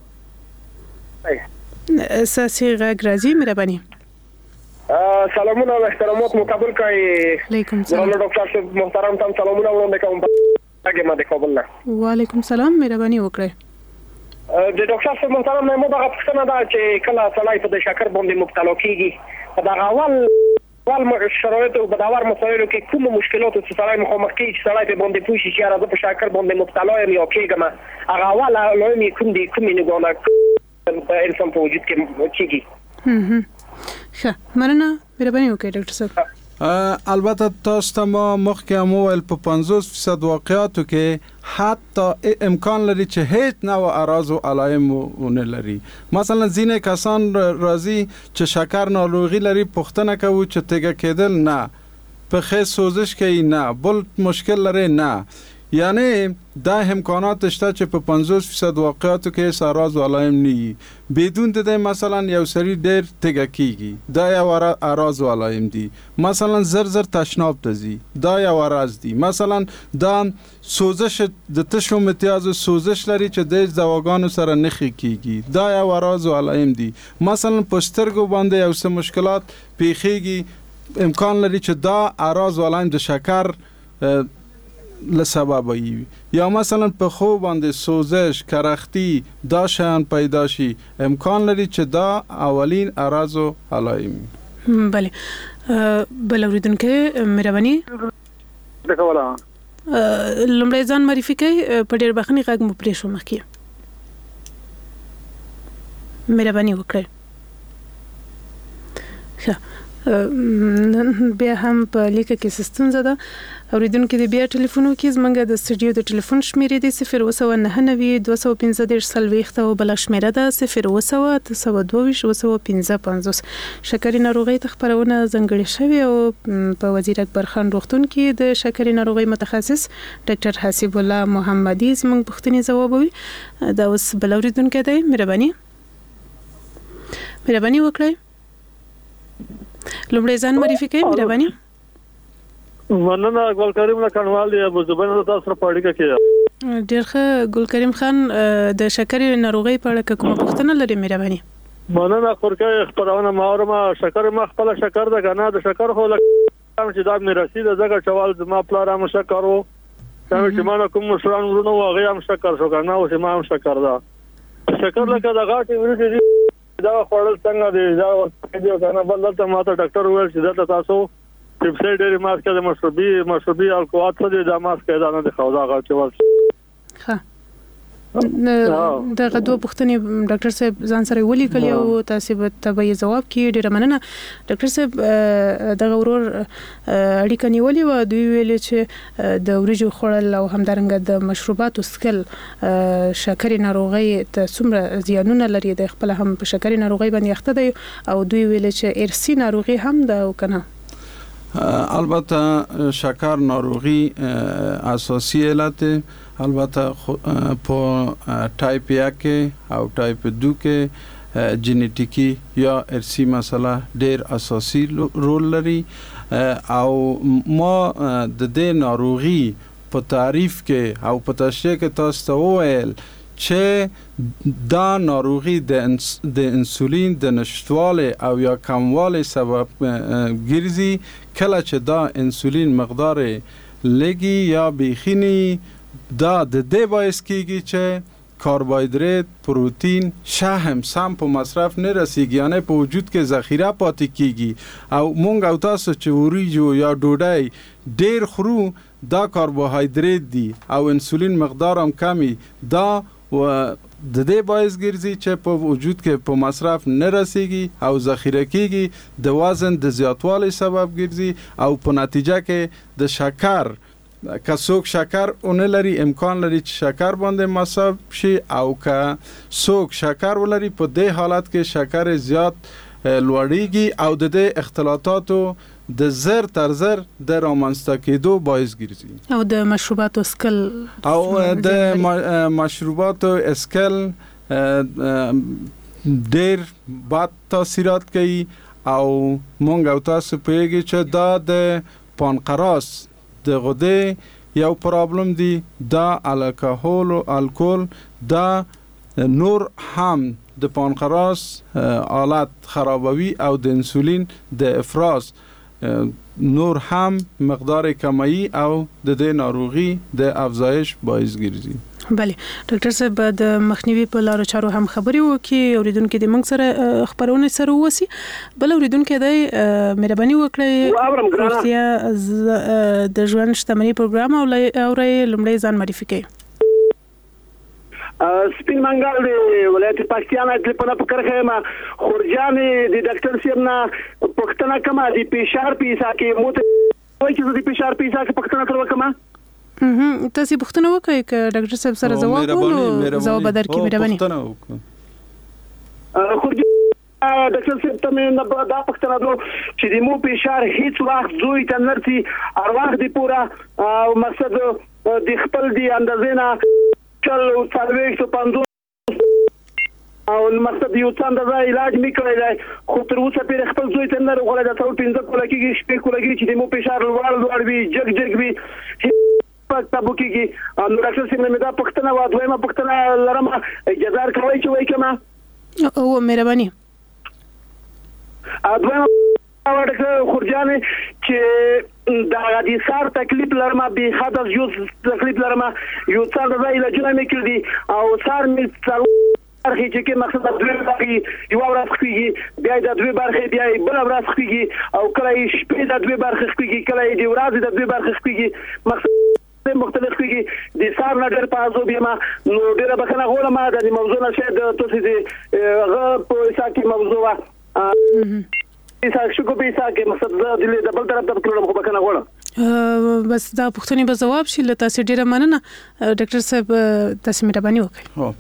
اساسي غږ راځي. مهرباني. سلامونه او احترامات مقابل کړئ. علیکم السلام. ډاکټر صاحب محترم تم سلامونه وړاندې کوم. هغه ما د کابل نه. وعلیکم السلام. مهرباني وکړئ. د ډاکټر صاحب محترم مې مو دا پوښتنه ده چې کله سړی په شکر باندې مبتلا کیږي په دا اول اول شرایط او بداور مسایلو کې کوم مشکلات چې سړی مخامخ کیږي چې سړی په باندې پوښي چې راځي په شکر باندې مبتلا یم یا کېږم هغه اول لومې کوم دي کوم نه ګونه په انسان په وجود کې کیږي. هم ښه مننه. مهرباني وکړئ ډاکټر صاحب. البته تاسو ته ما مخکې هم وویل په پنځوس فیصد واقعاتو کې حتی امکان لري چې هیڅ نوع اعراض او علائم ونه لري. مثلا ځینې کسان راځي چې شکر ناروغي لري پوښتنه کوي چې تیګه کېدل نه پخه سوزش کوي نه، بل مشکل لري نه. یعنی دا امکانات شته چې په پنځوس فیصد واقعاتو کې ساراز ولایم نی بدون د مثلا یو سری ډیر تګه کیږي دا یو اراز ولایم دي، مثلا زر زر تشناب تزي دا یو اراز دي، مثلا دا سوزش د تشو امتیاز سوزش لري چې د دواګانو سره نخي کیږي دا یو اراز ولایم دي، مثلا پسترګو باندې یو څه مشکلات پیخيږي امکان لري چې دا اراز ولایم د شکر لسبب وي، یا مثلا په خو باندې سوزش کرختی دا شان پیدا شي امکان لري چې دا اولین اراز علائم. بله بل اوریدونکو مهرباني دغه لمړی ځان معرفي کوي په ډېر بخښنې غږ مو پرې شو مخکې مهرباني وکړئ. ښه بیا هم په لیکه کې سیستم زده اوریدونکو د بیا ټلیفونو کې زمونږ د سټډیو د ټلیفون شمیرې دی صفر اوه سوه نهه نوي دوه سوه پنځه دېرش څلوېښت او بله شمیره ده صفر اوه سوه اته سوه دوه ویشت اوه سوه پنځه پنځوس. شکرې ناروغۍ ته خپرونه ځانګړې شوې او په وزیر اکبر خان روغتون کې د شکرې ناروغۍ متخصص ډاکټر حسیب الله محمدي زموږ پوښتنې ځوابوي. دا اوس بل اوریدونکی دی مهرباني مهرباني وکړئ لومړی ځان معرفي کوي مهرباني. مننه ګل کریم له کڼوال دی ابو زبین تاسو سره پاړیکه کې ډېر ښه ګل کریم خان د شکرې ناروغۍ په اړه کومه پوښتنه لري مهرباني؟ مننه خورکه خبرونه ماورما شکر ما خپل شکر د غنا د شکر خو لکه چې دا میراثي د زګه چوال ما پلار هم شکر وو چې ما کوم مشران ورونو هغه هم شکر شو کنه او ما هم شکر دا شکر لکه د غاټي ورته دا خپل څنګه دی دا دی کنه بل ته ماته ډاکټر وویل چې دا تاسو پرسه ډېری ماسک د مشروبي مشروبي الکوات څه دی دا ماسک دا نه دی خو دا غاټي ور ها دغه دوه پوښتنې ډاکټر صاحب ځان سره ولیکلې او تاسو به تبې جواب کې ډېر مننه. ډاکټر صاحب دغه ورور اړیکه نیولې و دوی ویل چې د ورجو خړل او همدارنګه د مشروباتو سکل شکرې ناروغي ته څومره زیانونه لري د خپل هم په شکرې ناروغي باندې اخته دی او دوی ویل چې ارثي ناروغي هم ده او کنه. البته شکر ناروغی اساسی علت البته په ټایپ یک او ټایپ دو کې جنیټیکی یا ارثي مسله ډېر اساسي رول لري او ما د دې ناروغي په تعریف کې او په تشریح کې تاسو ته وویل چې دا ناروغي د انسولین د نشټوالي او یا کموالي سبب ګرځي کله چې دا انسولین مقدار لګي یا بخینی دا د دې باعث کیږي چې کاربوهیدرات پروتین شحم سم په مصرف نه رسیږي یعنی په وجود کې ذخیره پاتې کیږي او مونږ او تاسو چې وریجو یا ډوډۍ ډیر خورو دا کاربوهیدرات دي او انسولین مقدار هم کمی دا و د دې باعث ګرځي چې په وجود کې په مصرف نه رسیږي او ذخیره کیږي د وزن د زیاتوالي سبب ګرځي او په نتیجه کې د شکر که څوک شکر اون لري امکان لري چې شکر باندې مصاب شي او که څوک شکر ولري په دې حالت کې شکر زیات لوړیږي او د دې اختلاطاتو د زر تر زر د رامنځته کېدو باعث ګرځي او د مشروباتو اسکل او د مشروباتو اسکل ډېر بد تاثیرات کوي او مونږ او تاسو پیږي چې دا د پانقراس د غده یو پرابلم دی دا الکهول او الکل دا نور هم د پانقراس حالت خرابوي او د انسولین د افراز نور هم مقدار کمی او د دې ناروغي د افزایش باعث ګرځي. بله ډاکټر صاحب د مخنیوي په لارو چارو هم خبري وکي اوریدونکو د موږ سره خبرونه سره وسی بل اوریدونکو د مهرباني وکړئ روغتیا د ژوند شتمنۍ پروګرام او اوري لمړی ځان معرفي کړئ. سپین منګل دی ولایت پاکستان د په پکرخه ما خورجان د ډاکټر سیمنا پښتنه کما دی فشار پیسا کې موت وای چې د فشار پیسا کې پښتنه تر وکما هم تاسو پښتنه وکړئ ک ډاکټر صاحب سره جواب ورکړو جواب درکې مهرباني. ډاکټر صاحب ته مې دا پوښتنه درلوده چې د مو فشار هیڅ وخت زوی ته نه رسي هر وخت دی پوره او مقصد د خپل دی اندازې نه چل او څلوېښت پنځوس او مقصد یو څه اندازه علاج مې کړی دی خو تر اوسه پورې خپل زوی ته نه راغلی دا څلور پنځه کاله کېږي شپې کاله کېږي چې د مو فشار لوړ لوړ وي جګ جګ وي په تابو کېږي نو ډاکټر صاحب مې دا پوښتنه وه دویمه پوښتنه لرم اجازه راکوئ چې وایي کمه او مهرباني دویمه ډاکټر خورجان چې دا د سار تکلیف لرم به حد از یو تکلیف لرم یو څه اندازه علاجونه مې کړي او سار مې برخې چې کې مقصد د دوی برخې یو ورځ خپېږي بیا د دوی برخې بیا بل ورځ خپېږي او کله یې شپې د دوی برخې خپېږي کله یې د ورځې د دوی برخې خپېږي مقصد مختلف خپېږي د سار نه ډېر په عذاب یم نو ډېره بخښنه غواړم د موضوع نه شاید تاسو د هغه په حساب کې موضوع وه ایسا شکو به ایسا کې مقصد د دې د بل طرف ته پروګرام خو بکنه غواړم بس دا پوښتنې به جواب شي له تاسو ډیره مننه ډاکټر صاحب تاسو مهرباني وکړئ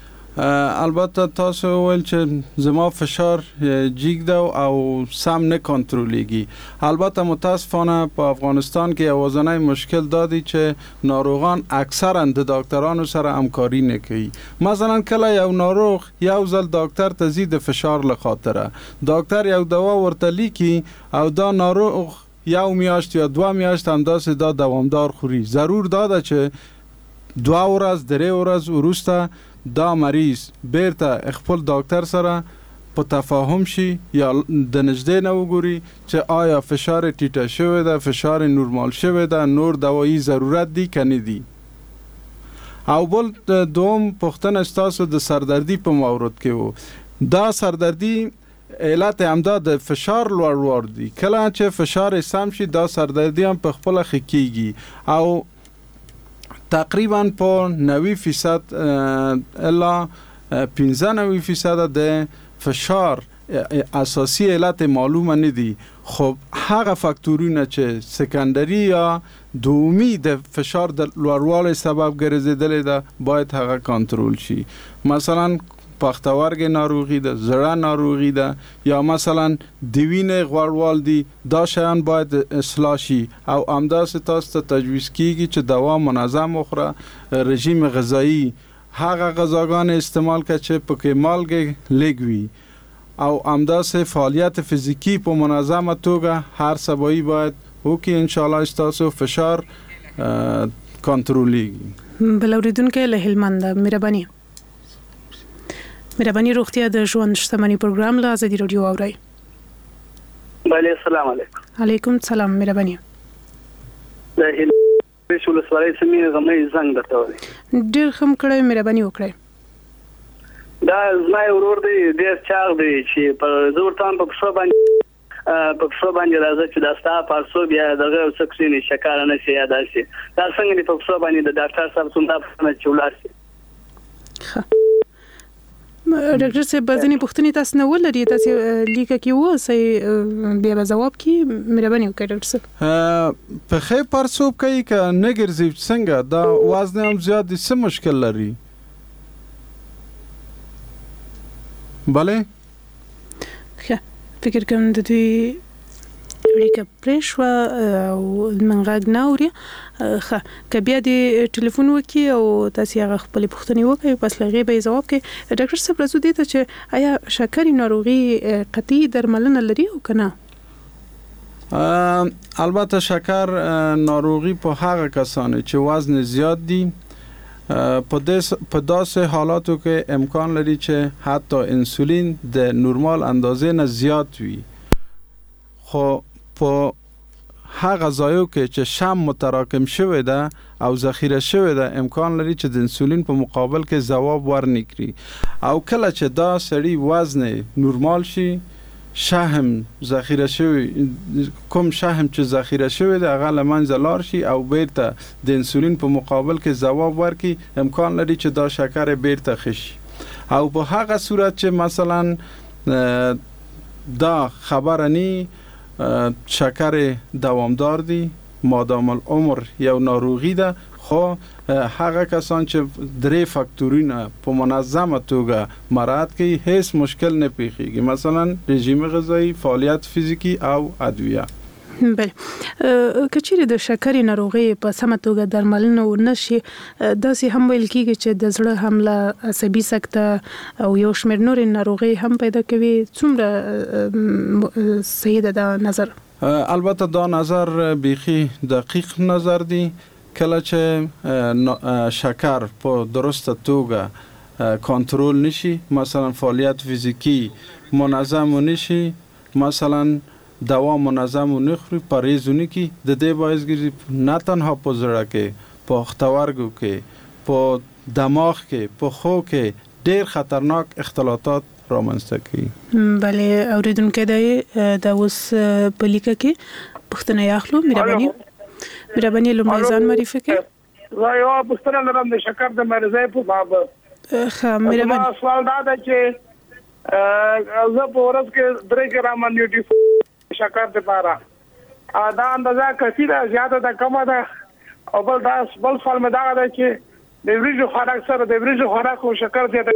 البته تاسو ویل چې زما فشار جیګ ده او سم نه کنټرولېږي البته متاسفانه په افغانستان کې اوازنۍ مشکل دادی چې ناروغان اکثرا د ډاکټرانو سره همکاري نه کوي مثلا کله یو ناروغ یو ځل ډاکټر ته ځي د فشار له خاطره ډاکټر یو دوا ورته لیکي او دا ناروغ یو میاشت یا دوه میاشت همداسې دا دوامدار خوري ضرور دا ده چې دوه ورځ درې ورځ وروسته دا مریض بیرته خپل ډاکټر سره په تفاهم شي یا د نږدې نه وګوري چې آیا فشار ټیټه شوی ده فشار نورمال شوی ده نور دوایی ضرورت دی که نه دی او بل دوم پوښتنه ستاسو د سردردي په مورد کې و دا سردردي علت همدا د فشار لوړ لوړ دی کله چې فشار سم شي دا سردردي هم په خپله ښه کېږي او تقریبا په نوي فیصد الا پنځه نوي فیصد د فشار اساسی علت معلومه نه دي خب هغه فاکتورونه چې سکندری یا دومی د فشار د لوړوالي سبب ګرځیدل ده باید هغه کنټرول شي مثلا پښتورګي ناروغي ده زړه ناروغي ده یا مثلا د وینې غوړوال دي دا شیان باید اصلاح شي او همداسې تاسو ته تجویز کیږي چې دوا منظم وخوره رژیم غذایی هغه غذاګان استعمال کړه چې پکې مالګه لږ وي او همداسې فعالیت فزیکی په منظمه توګه هر سبایی باید وکړي ان شاء الله تاسو فشار کنټرولېږي بل اوریدونکو له هلمند مهرباني مهرباني روغتیا د ژوند شتمنۍ پروګرام له ازادي رادیو اورئ بله السلام علیکم علیکم السلام مهرباني د هلمند ولسوالۍ سیمې غمې زنګ درته وایي ډېر خم کړی مهرباني وکړئ دا زما ورور دی ډېر چاغ دی چې په زور تام په څو باندې په څو باندې راځي چې دا ستا پارسو بیا دغه سکسینی شکار نه شي یاد شي دا څنګه دی په څو باندې د ډاکټر صاحب څنګه په چولار شي ډاکټر صاحب ځینې پوښتنې تاسو نه ولري تاسو لیکه کې و سي بیا به جواب کې مهرباني وکړئ ډاکټر صاحب په خې پرسوب کوي ک نه ګرځي څنګه دا وزن هم زیات دي څه مشکل لري bale فکر کوم د دې لیکه پرېښوا او منغاګ ناوري خه کبیا د ټلیفون وکي او تاسو هغه خپل پوښتنې وکړئ پس لغې به جواب کوي ډاکټر صاحب راځو دې ته چې آیا شکرې ناروغي قطعي درملنه لري او کنه البته شکر ناروغي په هغه کسانو چې وزن زیات دي په داسې حالاتو کې امکان لري چې حتی انسولین د نورمال اندازې نه زیات وي خو په هغه ځایو کې چې شم متراکم شوی ده او ذخیره شوی ده امکان لري چې د انسولین په مقابل کې ځواب ورنکړي او کله چې دا سړی وزن نورمال شي شهم ذخیره شوی کوم شهم چې ذخیره شوی ده هغه لمنځه لاړ شي او بیرته د انسولین په مقابل کې ځواب ورکړي امکان لري چې دا شکر بیرته خشي او په هغه صورت چې مثلا دا خبره نی شکر دوامدار دی مادام العمر یو ناروغی ده خو هغه کسان چې درې فاکتورونه په منظمه توګه مراعات کوي هیڅ مشکل نه پیښیږي، مثلا رژیم غذایی، فعالیت فزیکی او ادویه. بله، کچېرې د شکرې ناروغي په سمه توګه درملنه ونشي، داسې هم ویل کېږي چې د زړه حمله، عصبي سکته او یو شمېر نورې ناروغي هم پیدا کوي. څومره صحیح ده دا نظر؟ البته دا نظر بیخی دقیق نظر دی. کله چې شکر په درسته توګه کنترل نشي، مثلا فعالیت فیزیکی منظم نشي، مثلا دوا منظم نخوري، پرهیز نکړي، د دې باعث ګرځي نه تنها په زړه کې، په پښتورګو کې، په دماغ کې، په خو کې ډېر خطرناک اختلالات رامنځته کوي. بله، اوریدونکو دی دا اوس په لیکه کې پوښتنه یاخلو. مهرباني مهرباني لومړی ځان معرفي کړئ. زه یو پوښتنه لرم د شکر د مرضۍ په باب. ښه، مهرباني. سوال دا ده چې زه په ورځ کې درې ګرامه نیوټریفورم شکر لپاره دا اندازه کافي ده، زیاته ده، کمه ده؟ او بل دا بل سوال مې دا ده چې د وریجو خوراک سره د وریجو خوراک او شکر زیاته.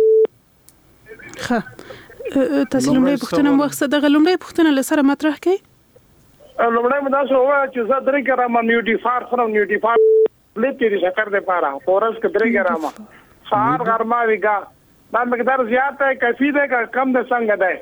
ښه، تاسو لومړی پوښتنه واخیسته، دغه لومړی پوښتنه له سره مطرح کړئ. لومړی مې دا څه وویل چې زه درې ګرامه نیوټریفارم خورم، نیوټریفارم لیپټي د شکر لپاره په ورځ کې درې ګرامه، سهار غرمه ویګا. دا مقدار زیات دی، کافي دی که کم دی، څنګه دی؟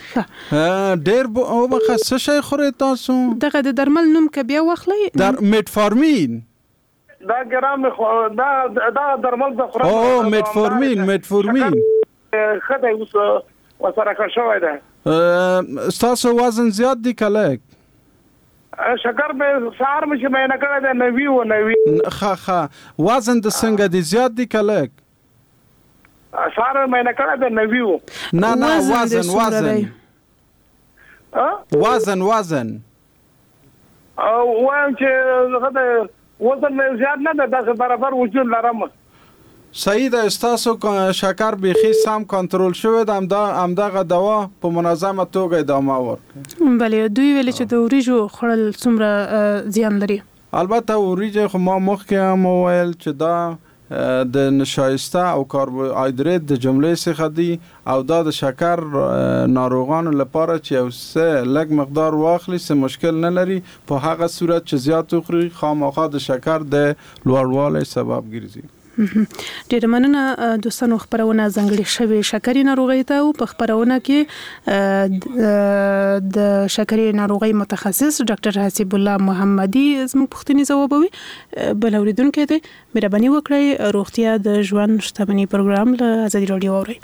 ډېر او مخصص شی خورئ تاسو؟ دغه د درمل نوم که بیا واخلئ، در میتفورمین دا ګرام دا دا درمل د خورم. او میتفورمین میتفورمین ښه دی، اوس ورسره ښه شوی دی. ستاسو وزن زیات دی که لږ؟ شکر به سهار مې چې معاینه کړی دی نوي و نوي. ښه ښه، وزن د څنګه دی، زیات دی که لږ؟ سهار مې معاینه کړی دی نوي و. نه نه، وزن وزن وزن وزن وایم چې وزن مې زیات نه ده، داسې برابر وجود لرم. صحیح ده، ستاسو شکر بیخي سم کنټرول شوی ده، همدا همدغه دوا په منظمه توګه ادامه ورکړئ. بله، دوی ویلي چې د وریجو خوړل څومره زیان لري؟ البته وریجې خو ما مخکې هم وویل چې دا د نشایسته او کاربوهایدریت د جملې څخه دي، او دا د شکر ناروغانو لپاره چې یو څه لږ مقدار واخلي څه مشکل نه لري. په هغه صورت چې زیات وخوري خامخا د شکر د لوړوالي سبب ګرځي. ډېر مننه دوستانو. خبرونه ځانګړې شوې شکرې ناروغۍ ته، او په خبرونه کې د شکرې ناروغۍ متخصص ډاکټر حسیب الله محمدي زموږ پوښتنې ځوابوي. بل اوریدونکو ته مهرباني وکړئ روغتیا د ژوند شتمني پروګرام له ازادي راډیو واورئ.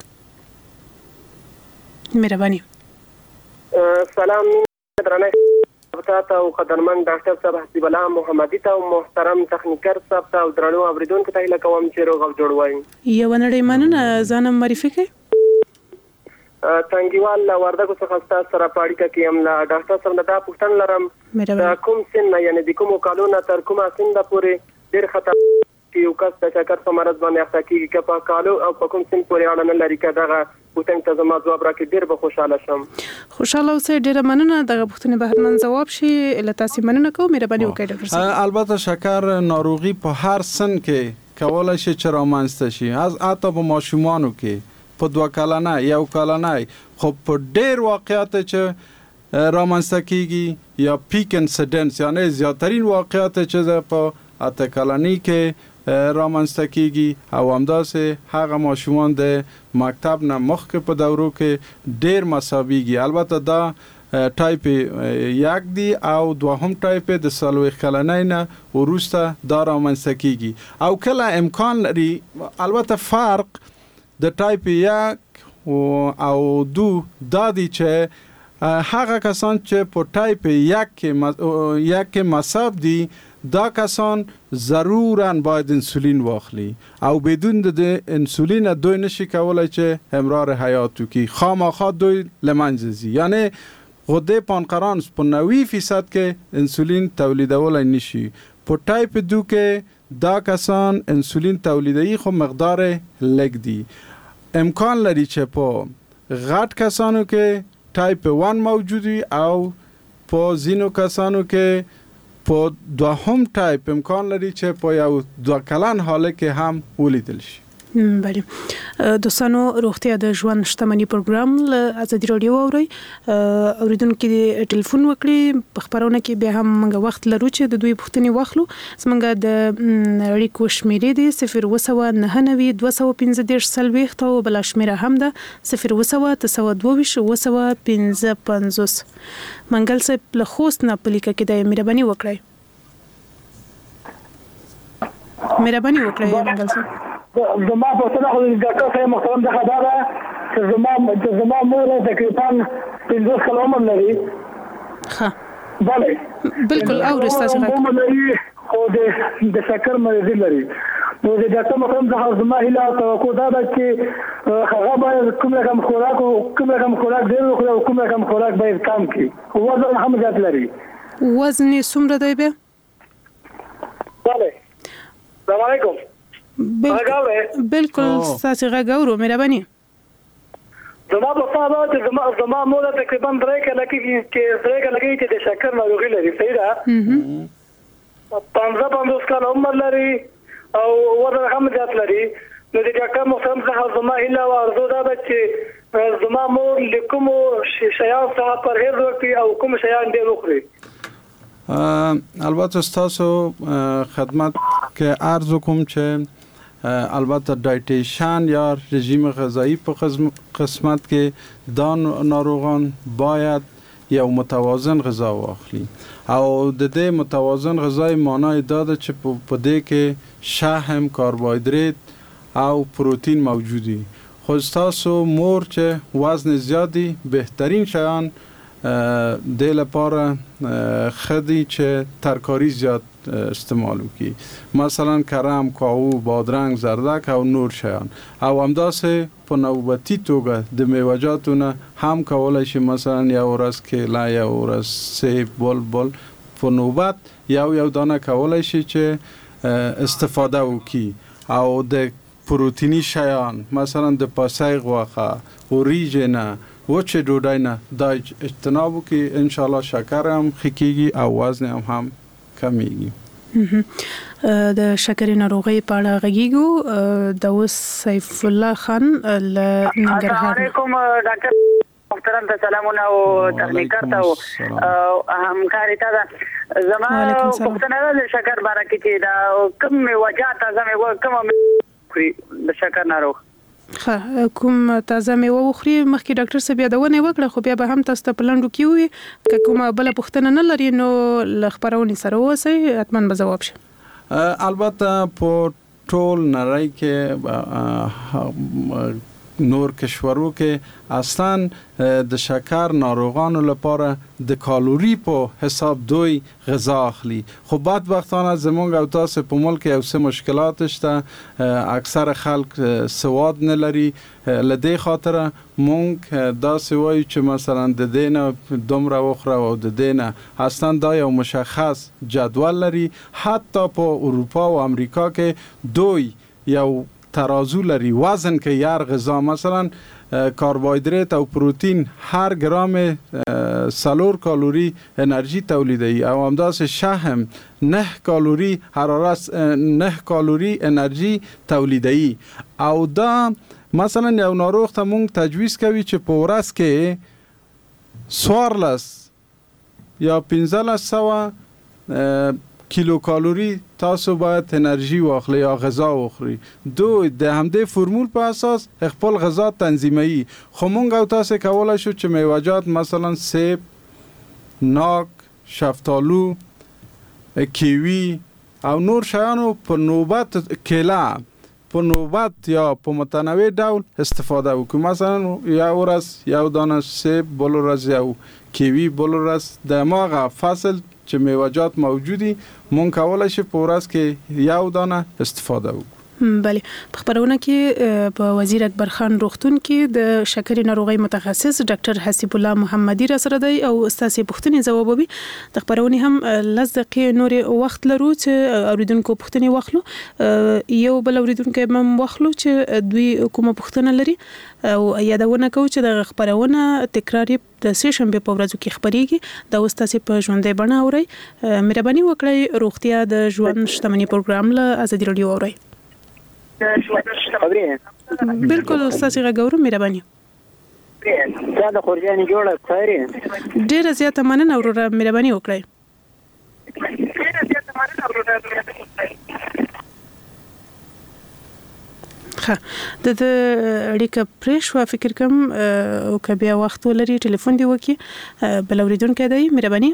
مهرباني. سلام درنه تاسو او قدرمن ډاکټر صاحب حسیب الله محمدي ته او محترم تخنیکر صاحب ته او درنو اوریدونکو ته هیله کوم چې روغ او جوړ وای. یو نړۍ مننه. ځانم معرفي کړئ. څنګهوال وردګو څخه تاسو سره پاړیکه کیم لا ډاکټر صاحب دا پوښتنه لرم، کوم سن یعنی د کوم کالونو تر کومه سن پورې ډیر خطر کې یو کس د شکر په مرض باندې اخته کیږي، که په کالو او په کوم سن پورې اړه نه لري؟ که دغه پوښتنې ته زما ځواب راکړي ډیر به خوشاله شم. خوشاله اوسئ. ډیره مننه. دغه پوښتنې به حتما ځواب شي. له تاسو مننه کوم. مهرباني وکړئ ډاکټر صاحب. البته شکر ناروغي په هر سن کې کولای شي چې رامنځته شي، از حتی په ماشومانو کې، په دوه کلنه یو کلنه، خو په ډیر واقعیت چې رامنځته کیږي یا پیک انسیډنس یعنی زیاترین واقعیت چې په اته کلنی کې رامنځته کیږي، او همداسې هغه ماشومان د مکتب نه مخکې په دورو کې ډیر مصابيږي. البته دا ټایپ یک دی او دوهم ټایپ د څلوېښت کلنۍ نه وروسته دا رامنځته کیږي، او کله امکان لري. البته فرق د ټایپ یک او دو دا دی چې هغه کسان چې په ټایپ یک کې یک کې مصاب دي، دا کسان ضروراً باید انسولین واخلي، او بدون د انسولین دوی نشي کولای چې امرار حیات وکړي، خامخا دوی لمنځه ځي. یعنی غده پانقرانس په نوي فیصد کې انسولین تولیدولای نشي. په ټایپ دو کې دا کسان انسولین تولیدوي خو مقدار لږ دي. امکان لري چې په غټ کسانو کې ټایپ ون موجود وي، او په ځینو کسانو کې په دوهم ټایپ امکان لري چې په یو دوه کلن حاله کې هم ولیدل شي. بله دوستانو روغتیا د ژوند شتمنی پروګرام له ازادي رادیو اوري اوریدونکو د ټلیفون وکړي په خبرونه کې به هم موږ وخت لرو چې د دوی پوښتنې واخلو. زمونږ د اړیکو شمیرې دي صفر وسوه نه نوي دوه سوه پنځه دېرش څلوېښت او بل شمیره هم ده صفر وسوه اته سوه دوه ویشت اوه سوه پنځه پنځوس. منګل صاحب له خوست نه په لیکه کې د مهرباني وکړئ مهرباني وکړئ منګل صاحب. زما په سره خو د ډاکټر صاحب محترم د خبره چې زما چې زما مور تقریبا پنځوس کاله عمر لري. ها بله بالکل اوري ستاسو عمر لري خو د د شکر مرض لري. نو د ډاکټر محترم د زما هیله او توقع دا ده چې هغه باید کوم رقم خوراک او کوم رقم خوراک ډېر وخوري او کوم رقم خوراک باید کم کړي. وزن هم زیات لري. وزن یې څومره دی به؟ بله السلام علیکم. بالکل بالکل ستاسو غږ اورو مهرباني. زما په ساده چې زما زما مور تقریبا درې کله کې چې درې کله کې چې د شکر ناروغي لري صحیح ده. پنځه پنځوس کاله عمر لري او وزن هم زیات لري. نو د ډاکټر محترم څخه زما هیله او ارزو ده چې زما مور له کومو شیانو څخه پرهیز وکړي او کوم شیان ډېر وخوري. البته ستاسو خدمت کې عرض کوم چې البته دایټیشن یا رژیم غذایی په قسمت کې دا ناروغان باید یو متوازن غذا واخلي او د دې متوازن غذای معنی دا ده چې په دې کې شحم، کاربوهیدرات او پروتین موجودي. خو تاسو مور چې وزن زیادی بهترین شیان د لپاره خدي چې ترکاری زیات استعمال وکړي، مثلا کرم، کاهو، بادرنګ، زردک او نور شیان. او همداسې په نوبتي توګه د میوه‌جاتو نه هم کولای شي مثلا یو ورځ کیله، یو ورځ سیب، بلبل په نوبت یو یو دانه کولای شي چې استفاده وکړي. او د پروتینی شیان مثلا د پاسای غوښه، اوریج نه، وچه ډوډۍ نه دا اجتناب وکړي، ان شاء الله شکر هم ښه کیږي او وزن هم هم کمیږي. د شکرې ناروغۍ په اړه غږیږو د اوس سیف الله خان له ننګرهار. السلام علیکم ډاکټر محترم ته سلامونه او تخنیکر ته او همکاري ته ده. زما پوښتنه ده د شکر باره کې چې دا کوم وجات زمې و کوم د شکر ناروغ ها کوم تازه میوه وخوري. مخکې ډاکټر صاحب یادونه وکړه خو بیا به هم تاسو ته په لنډو کې وي که کومه بله پوښتنه نه لري نو له خپرونې سره واوسئ حتما به ځواب شي. البته په ټول نړۍ کې نور کشورو کې اصلا د شکر ناروغانو لپاره د کالوري په حساب دوی غذا اخلي. خو بدبختانه زمونږ او تاسو په ملک یو څه مشکلات شته، اکثر خلک سواد نه لري. لدې خاطر مونږ دا سوای چې مثلا د دینه دومره وخوره او د دینه اصلا دا یو مشخص جدول لري. حتی په اروپا او امریکا کې دوی یو ترازو لري، وزن که یار غذا مثلا کاربوهیدرات او پروتین هر گرام سلور کالوری انرژی تولیدی او همداس شحم نه کالوری حرارت نه کالوری انرژی تولیدی. او دا مثلا یو ناروغ ته مونږ تجویز کوي چې په ورځ کې څوارلس یا پنځلس سوه کیلو کالوری تاسو باید انرژی واخلی یا غذا واخلی. دو د همدې فرمول په اساس خپل غذا تنظیمي. خو مونږ او تاسو کولای شو چې میوه‌جات مثلا سیب، ناک، شفتالو، کیوی او نور شیانو په نوبت کیله په نوبت یا په متنوع ډول استفاده وکړو. مثلا یو ورځ یو دانه سیب، بل ورځ یو کیوی، بل ورځ د ماغه فصل چې میوه‌جات موجودي مونږ کولای شي په ورځ کې یو دانه استفاده وکړو. بله په خبرونه کې په وزیر اکبر خان روغتون کې د شکرې ناروغي متخصص ډاکټر حسیب الله محمدي را سره دی او استاد پوښتنې ځوابوي. د خبرونه هم لږ دقیقې نور وخت لرو چې اوریدونکو پوښتنې واخلو. یو بل اوریدونکو هم واخلو چې دوی کومه پوښتنه لري او یادونه کوي چې د خبرونه تکراری د سه شنبه په ورځو کې خبريږي. د استاد په ژوندې بڼه اوري. مهرباني وکړئ روغتیا د ژوند شتمنۍ پروګرام له ازادي رادیو اوري. بالکل استاد غوړو مهرباني. دا د خورجاني جوړه څاري. ډیر زیاته مننه وروره مهرباني وکړئ. ها د اړیکه پرېښو فکر کوم او که بیا وخت ولري ټلیفون دی وکي بل اوریدونکو دی مهرباني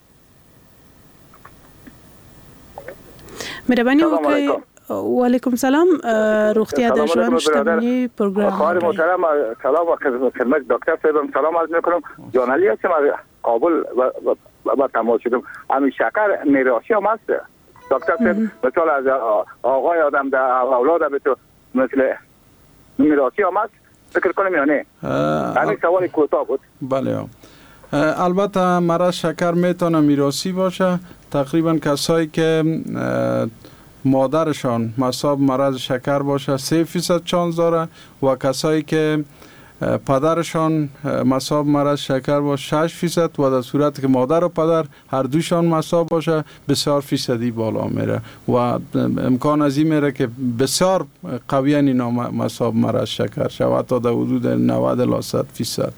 مهرباني وکړئ. وعلیکم سلام. روغتیا د ژوند شتمنۍ پروګرام. خواهر محترم سلام و خدمت دکتر صاحب سلام عرض میکنم. جانلی هستم از کابل با تماس شدم. همین شکر میراثی هم هست دکتر صاحب مثلا از آقای آدم در اولاد به تو مثل میراثی هم هست فکر کنم یا نه؟ همین سوال کوتاه بود. بله البته مرض شکر میتونه میراثی باشه. تقریبا کسایی که مادرشان مصاب مرض شکر باشه سه فیصد چانس داره و کسایی که پدرشان مصاب مرض شکر باشه شش فیصد و در صورت که مادر و پدر هر دوشان مصاب باشه بسیار فیصدی بالا میره و امکان از این میره که بسیار قویان اینا مصاب مرض شکر شود تا در حدود نود الی صد فیصد.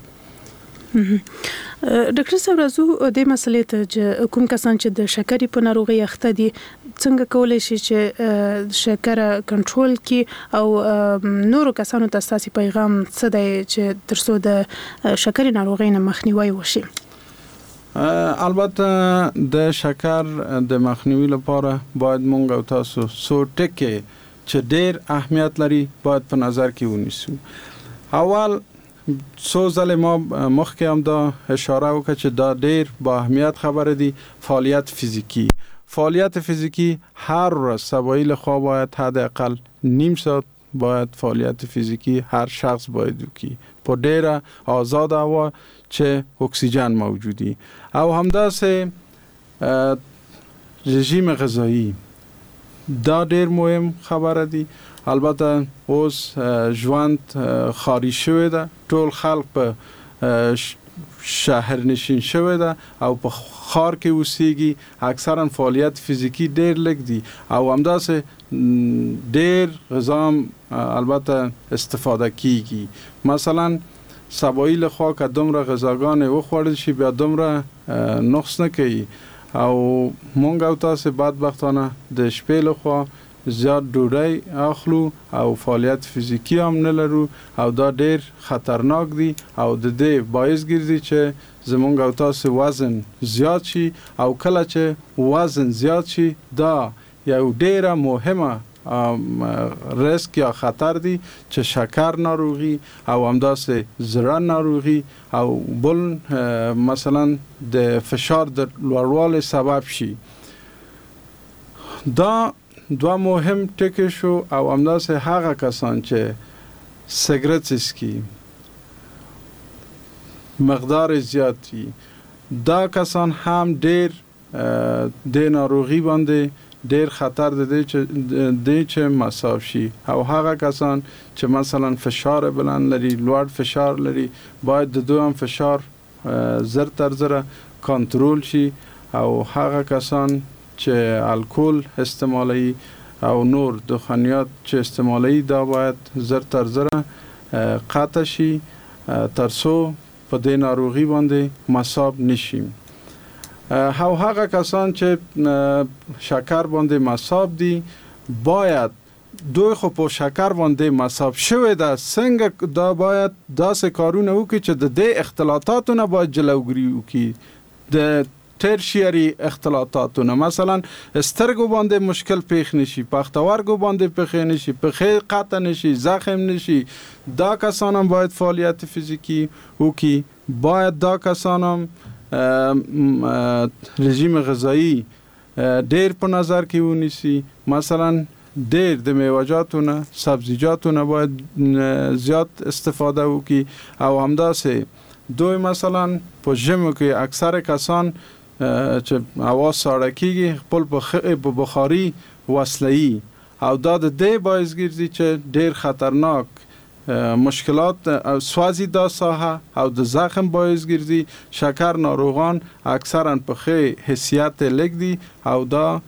ډاکټر صاحب راځو د مسلې ته چې کوم کسان چې د شکرې په ناروغي اخته دي څنګه کولای شي چې شکر کنټرول کړي او نورو کسانو ته تاسو پیغام څه دی چې ترڅو د شکرې ناروغي نه مخنیوي وشي؟ البته د شکر د مخنیوي لپاره باید مونږ او تاسو څو ټکي چې ډېر اهمیت لري باید په نظر کې ونیسو. اول څو ځله ما مخکې هم دا اشاره وکړه چې دا ډېر با اهمیت خبره دی. فعالیت فیزیکی فعالیت فیزیکی هر روز سوایل خوا باید حداقل نیم ساعت باید فعالیت فیزیکی هر شخص باید وکړي په ډېره آزاد هوا چې اکسیژن موجودی او همداسې رژیم غذایی دا ډېر مهم خبره دی. البته اوس ژوند خاري شوی ده ټول خلک په شهر نشین شوی ده او په خار کې اوسېږي اکثرا فعالیت فیزیکی ډېر لږ دي او همداسې ډېر غذا البته استفاده کیږي. مثلا سبایل خوا که دومره غذاګانې وخوړل شي بیا دومره نقص نه کوي او مونږ او تاسو بدبختانه د شپې لخوا زیاد ډوډۍ اخلو او فعالیت فیزیکی هم نه لرو او دا ډېر خطرناک دی او د دې باعث ګرځي چې زمونږ او تاسو وزن زیات شي او کله چې وزن زیات شي دا یو ډېره مهمه ریسک یا خطر دی چې شکر ناروغي او همداسې زړه ناروغي او بل مثلا د فشار د لوړوالي سبب شي. دا دوا مهم ټکی شو او همداسې هغه کسان چې سیګریټ څښي مقدار زیات وي دا کسان هم ډېر د ناروغي باندې ډېر خطر دی چې دی چې مصاب شي او هغه کسان چې مثلا فشار بلند لري لوړ فشار لري باید د دوی هم فشار زر تر زره کنټرول شي او هغه کسان چې الکل استعمالي او نور دخانیات چې استعمالي دا باید زر تر زره قطع شي ترڅو په دې ناروغي باندې مصاب نشي. او هغه کسان چې شکر باندې مصاب دي باید دوی خو په شکر باندې مصاب شوی دا څنګه دا باید داسې کارونه وکړي چې د دې اختلاطاتونه باید جلوګیری وکړي. د ترشیری اختلاطاتونه مثلا سترګو باندې مشکل پیښ نشي پختورګو باندې پیښ نشي پخې قطع نشي زخم نشي دا کسان هم باید فعالیت فیزیکی وکړي. باید دا کسان هم رژیم غذایی ډېر په نظر کې ونیسي. مثلا ډیر د میوه‌جاتو نه سبزیجاتو نه باید زیات استفاده وکړي او همداسې دوی مثلا په ژمو کې اکثر کسان چې هوا ساړه کیږي خپل په بخاري وصله‌ای او دا د دې باعث ګرځي چې ډیر خطرناک مشکلات او سوازی دا ساحه او د زخم باعث ګرځي. شکر ناروغان اکثرا په خې حساسیت لګ دي او دا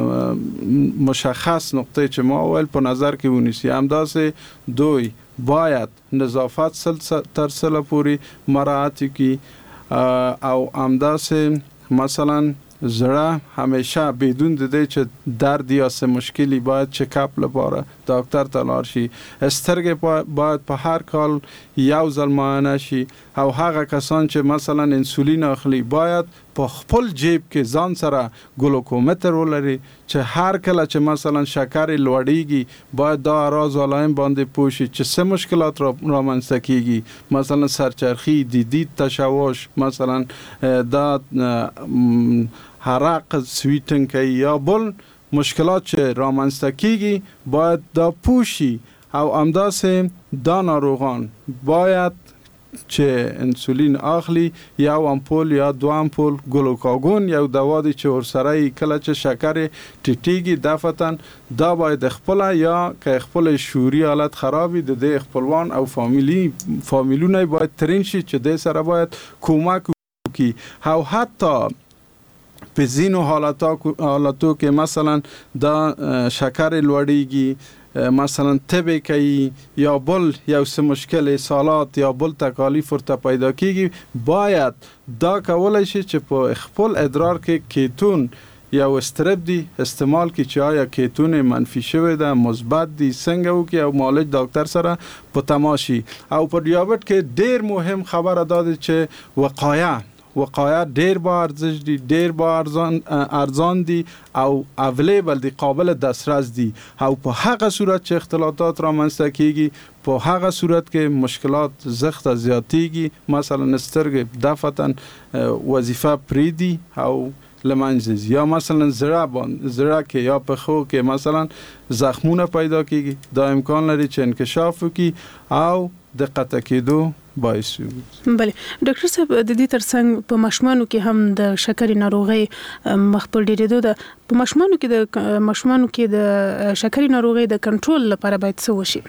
مشخص نقطه چې ما اول په نظر کې ونیسي. همداسې دوی باید نظافت سل تر سل پوری مراعات کی او همداسې مثلا زړه همیشه بدون د دې چې درد یا څه مشکلی باید چکاپ لپاره ډاکټر ته لاړ شي. سترګې باید په هر کال یو ځل معاینه شي او هغه کسان چې مثلا انسولین اخلي باید په خپل جیب کې ځان سره ګلوکومتر ولري چې هر کله چې مثلا شکر لوړیږي باید دا راز علائم باندې پوښي چې څه مشکلات را رامنځته کیږي، مثلا سرچرخی، دیدید، تشوش، مثلا دا حرق سویتنگ یا بل مشکلات چې رامنځته کیږي باید دا پوښي او همداسې دا ناروغان باید چې انسولین اخلي یو امپول یا دو امپول گلوکاگون یو دوا دی چې ورسره کله چې شکر ټیټیږي دفتن دا باید خپل یا که خپل شعوري حالت خرابي د دې خپلوان او فامیلی فامیلونه باید ترین شي چې د سره باید کمک وکړي او حتی په ځینو حالاتو کې مثلا دا شکر لوړیږي، مثلا تبه کوي یا بل یو څه مشکل سالات یا بل تکالیف ورته پیدا کیږي، باید دا کولای شي چې په خپل ادرار کې کیتون یا استرب دی استعمال کی چې آیا کیتون منفی شوی ده مثبت دی څنګه وکي او معالج ډاکټر سره په تماشي. او په دیابت کې ډیر مهم خبره ده چې وقایه وقایه ډیر با ارزش دی، ډیر با ارزان ارزان دی او اویلیبل دی، قابل دسترس دی او په هغه صورت چې اختلاطات را منځته کیږي په هغه صورت کې مشکلات زخت زیاتیږي، مثلا سترګې دفتن وظیفه پریدي او لمنځي یا مثلا زړه باندې زړه کې یا په خو کې مثلا زخمونه پیدا کیږي، دا امکان لري چې انکشاف وکړي او د قطع کېدو باعث وي. بله ډاکټر صاحب د دې ترڅنګ په ماشومانو کې هم د شکر ناروغي مخ پر ډیرېدو ده. په ماشومانو کې د ماشومانو کې د شکر ناروغي د کنټرول لپاره باید څه وشي؟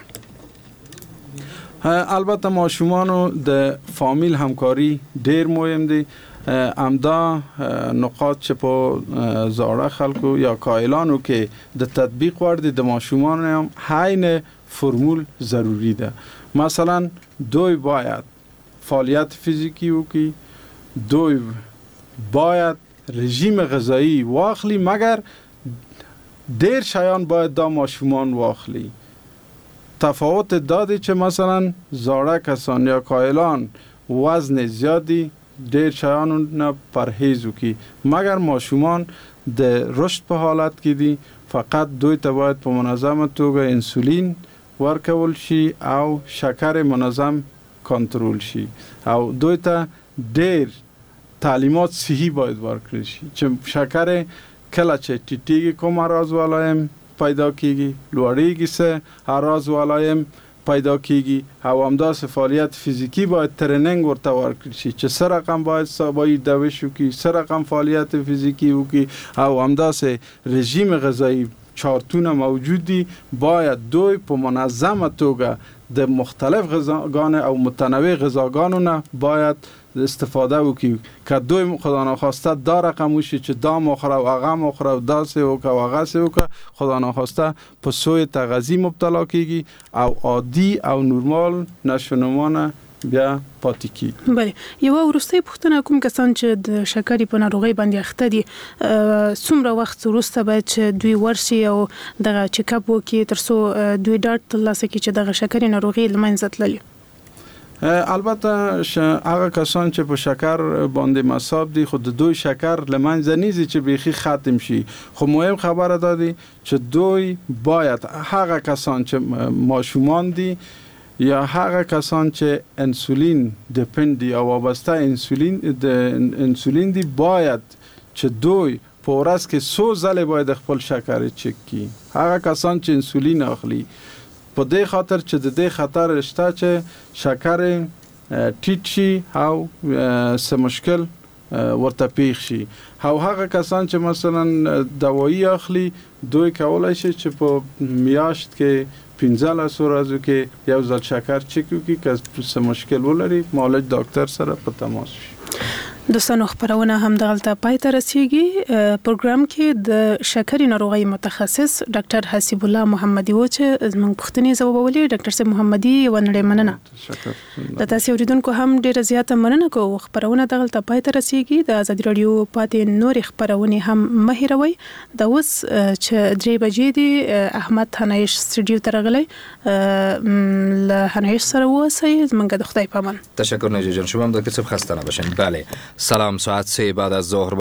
البته ماشومانو د فامیل همکاری ډیر مهم دی. امدا نقاط چې په زاړه خلکو یا کایلانو کې د تطبیق وړ دي د ماشومان هم عین فرمول ضروری ده. مثلا دوی باید فعالیت فیزیکی وکړي، دوی باید رژیم غذایی واخلي، مگر ډیر شیان باید دا ماشومان واخلي. تفاوت دادی چې مثلا زاړه کسان یا کایلان وزن زیادی ډیر شیانو نه پرهیز وکړي، مگر ماشومان د رشد په حالت کې دي فقط دوی ته باید په منظمه توګه انسولین ورکول شي او شکر منظم کنترل شي او دوی ته ډیر تعلیمات صحی باید ورکړل شي چې شکر کله چې ټیټیږي کوم راز ولایم پیدا کیږي، لوړیږي څه راز ولایم پیدا کیږي او همداسې فعالیت فیزیکی باید ترننګ ورته ورکړل شي چې څه رقم باید سبایی دوش وکړي، څه رقم فعالیت فیزیکی وکړي او همداسې رژیم غذایی چارتونه موجود دي. باید دوی په منظمه توګه د مختلف غذاګان او متنوع غذاګانو نه باید استفاده وکړي که دوی خدا ناخواسته دا رقم وشي چې دا مخوره و هغه مخوره و دا سه وکړه و هغه سه وکړه، خدا ناخواسته په سوء تغذیه مبتلا کیږي او عادي او نورمال نشونمانه بیا پاتې کی. بله یو ورسته پوښتنه کوم کسان چې د شکرې په ناروغي باندې اخته دي څومره وخت وروسته باید چې دوی ورشي او دغه چیک اپ وکړي ترڅو دوی ډاټ ترلاسه کړي چې دغه شکرې ناروغي له منځه تللي؟ البته هغه کسان چې په شکر باندې مصاب دي خود دوی شکر لمنځه نیزي چې بیخي ختم شي، خو مهم خبره ده دی چې دوی باید هغه کسان چې ماشومان دي یا هغه کسان چې انسولین دپند یا وابسته انسولین د انسولین دی باید چې دوی په ورځ کې څو ځله باید خپل شکر چک کی. هغه کسان چې انسولین اخلي په دې خاطر چې د دې خطر شته چې شکر ټیټ شي او څه مشکل ورته پیښ شي. او هغه کسان چې مثلا دوايي اخلي دوی کولای شي چې په میاشت کې پنځه ورځې کې یو ځل شکر چک وکړي که څه مشکل ولري معالج ډاکټر سره په تماس شي. دوستانو خبرونه هم دغلته پای ته رسیږي. پروګرام کې د شکرې ناروغي متخصص ډاکټر حسیب الله محمدي و چې زموږ پوښتنې ځوابولې. ډاکټر صاحب محمدي ونړې مننه. د تاسو اوریدونکو هم ډیره زیاته مننه کوم. خبرونه دغلته پای ته رسیږي. د آزادي رادیو پاتې نور خبرونه هم مه هیروئ. د اوس چې درې بجې دي احمد حنایش استودیو ته راغلی. له حنایش سره اوسئ. زموږ د خدای پامان. تشکر نجیب جان. شما هم دکتر صاحب خسته نباشین. بله سلام. ساعت سه بعد از ظهر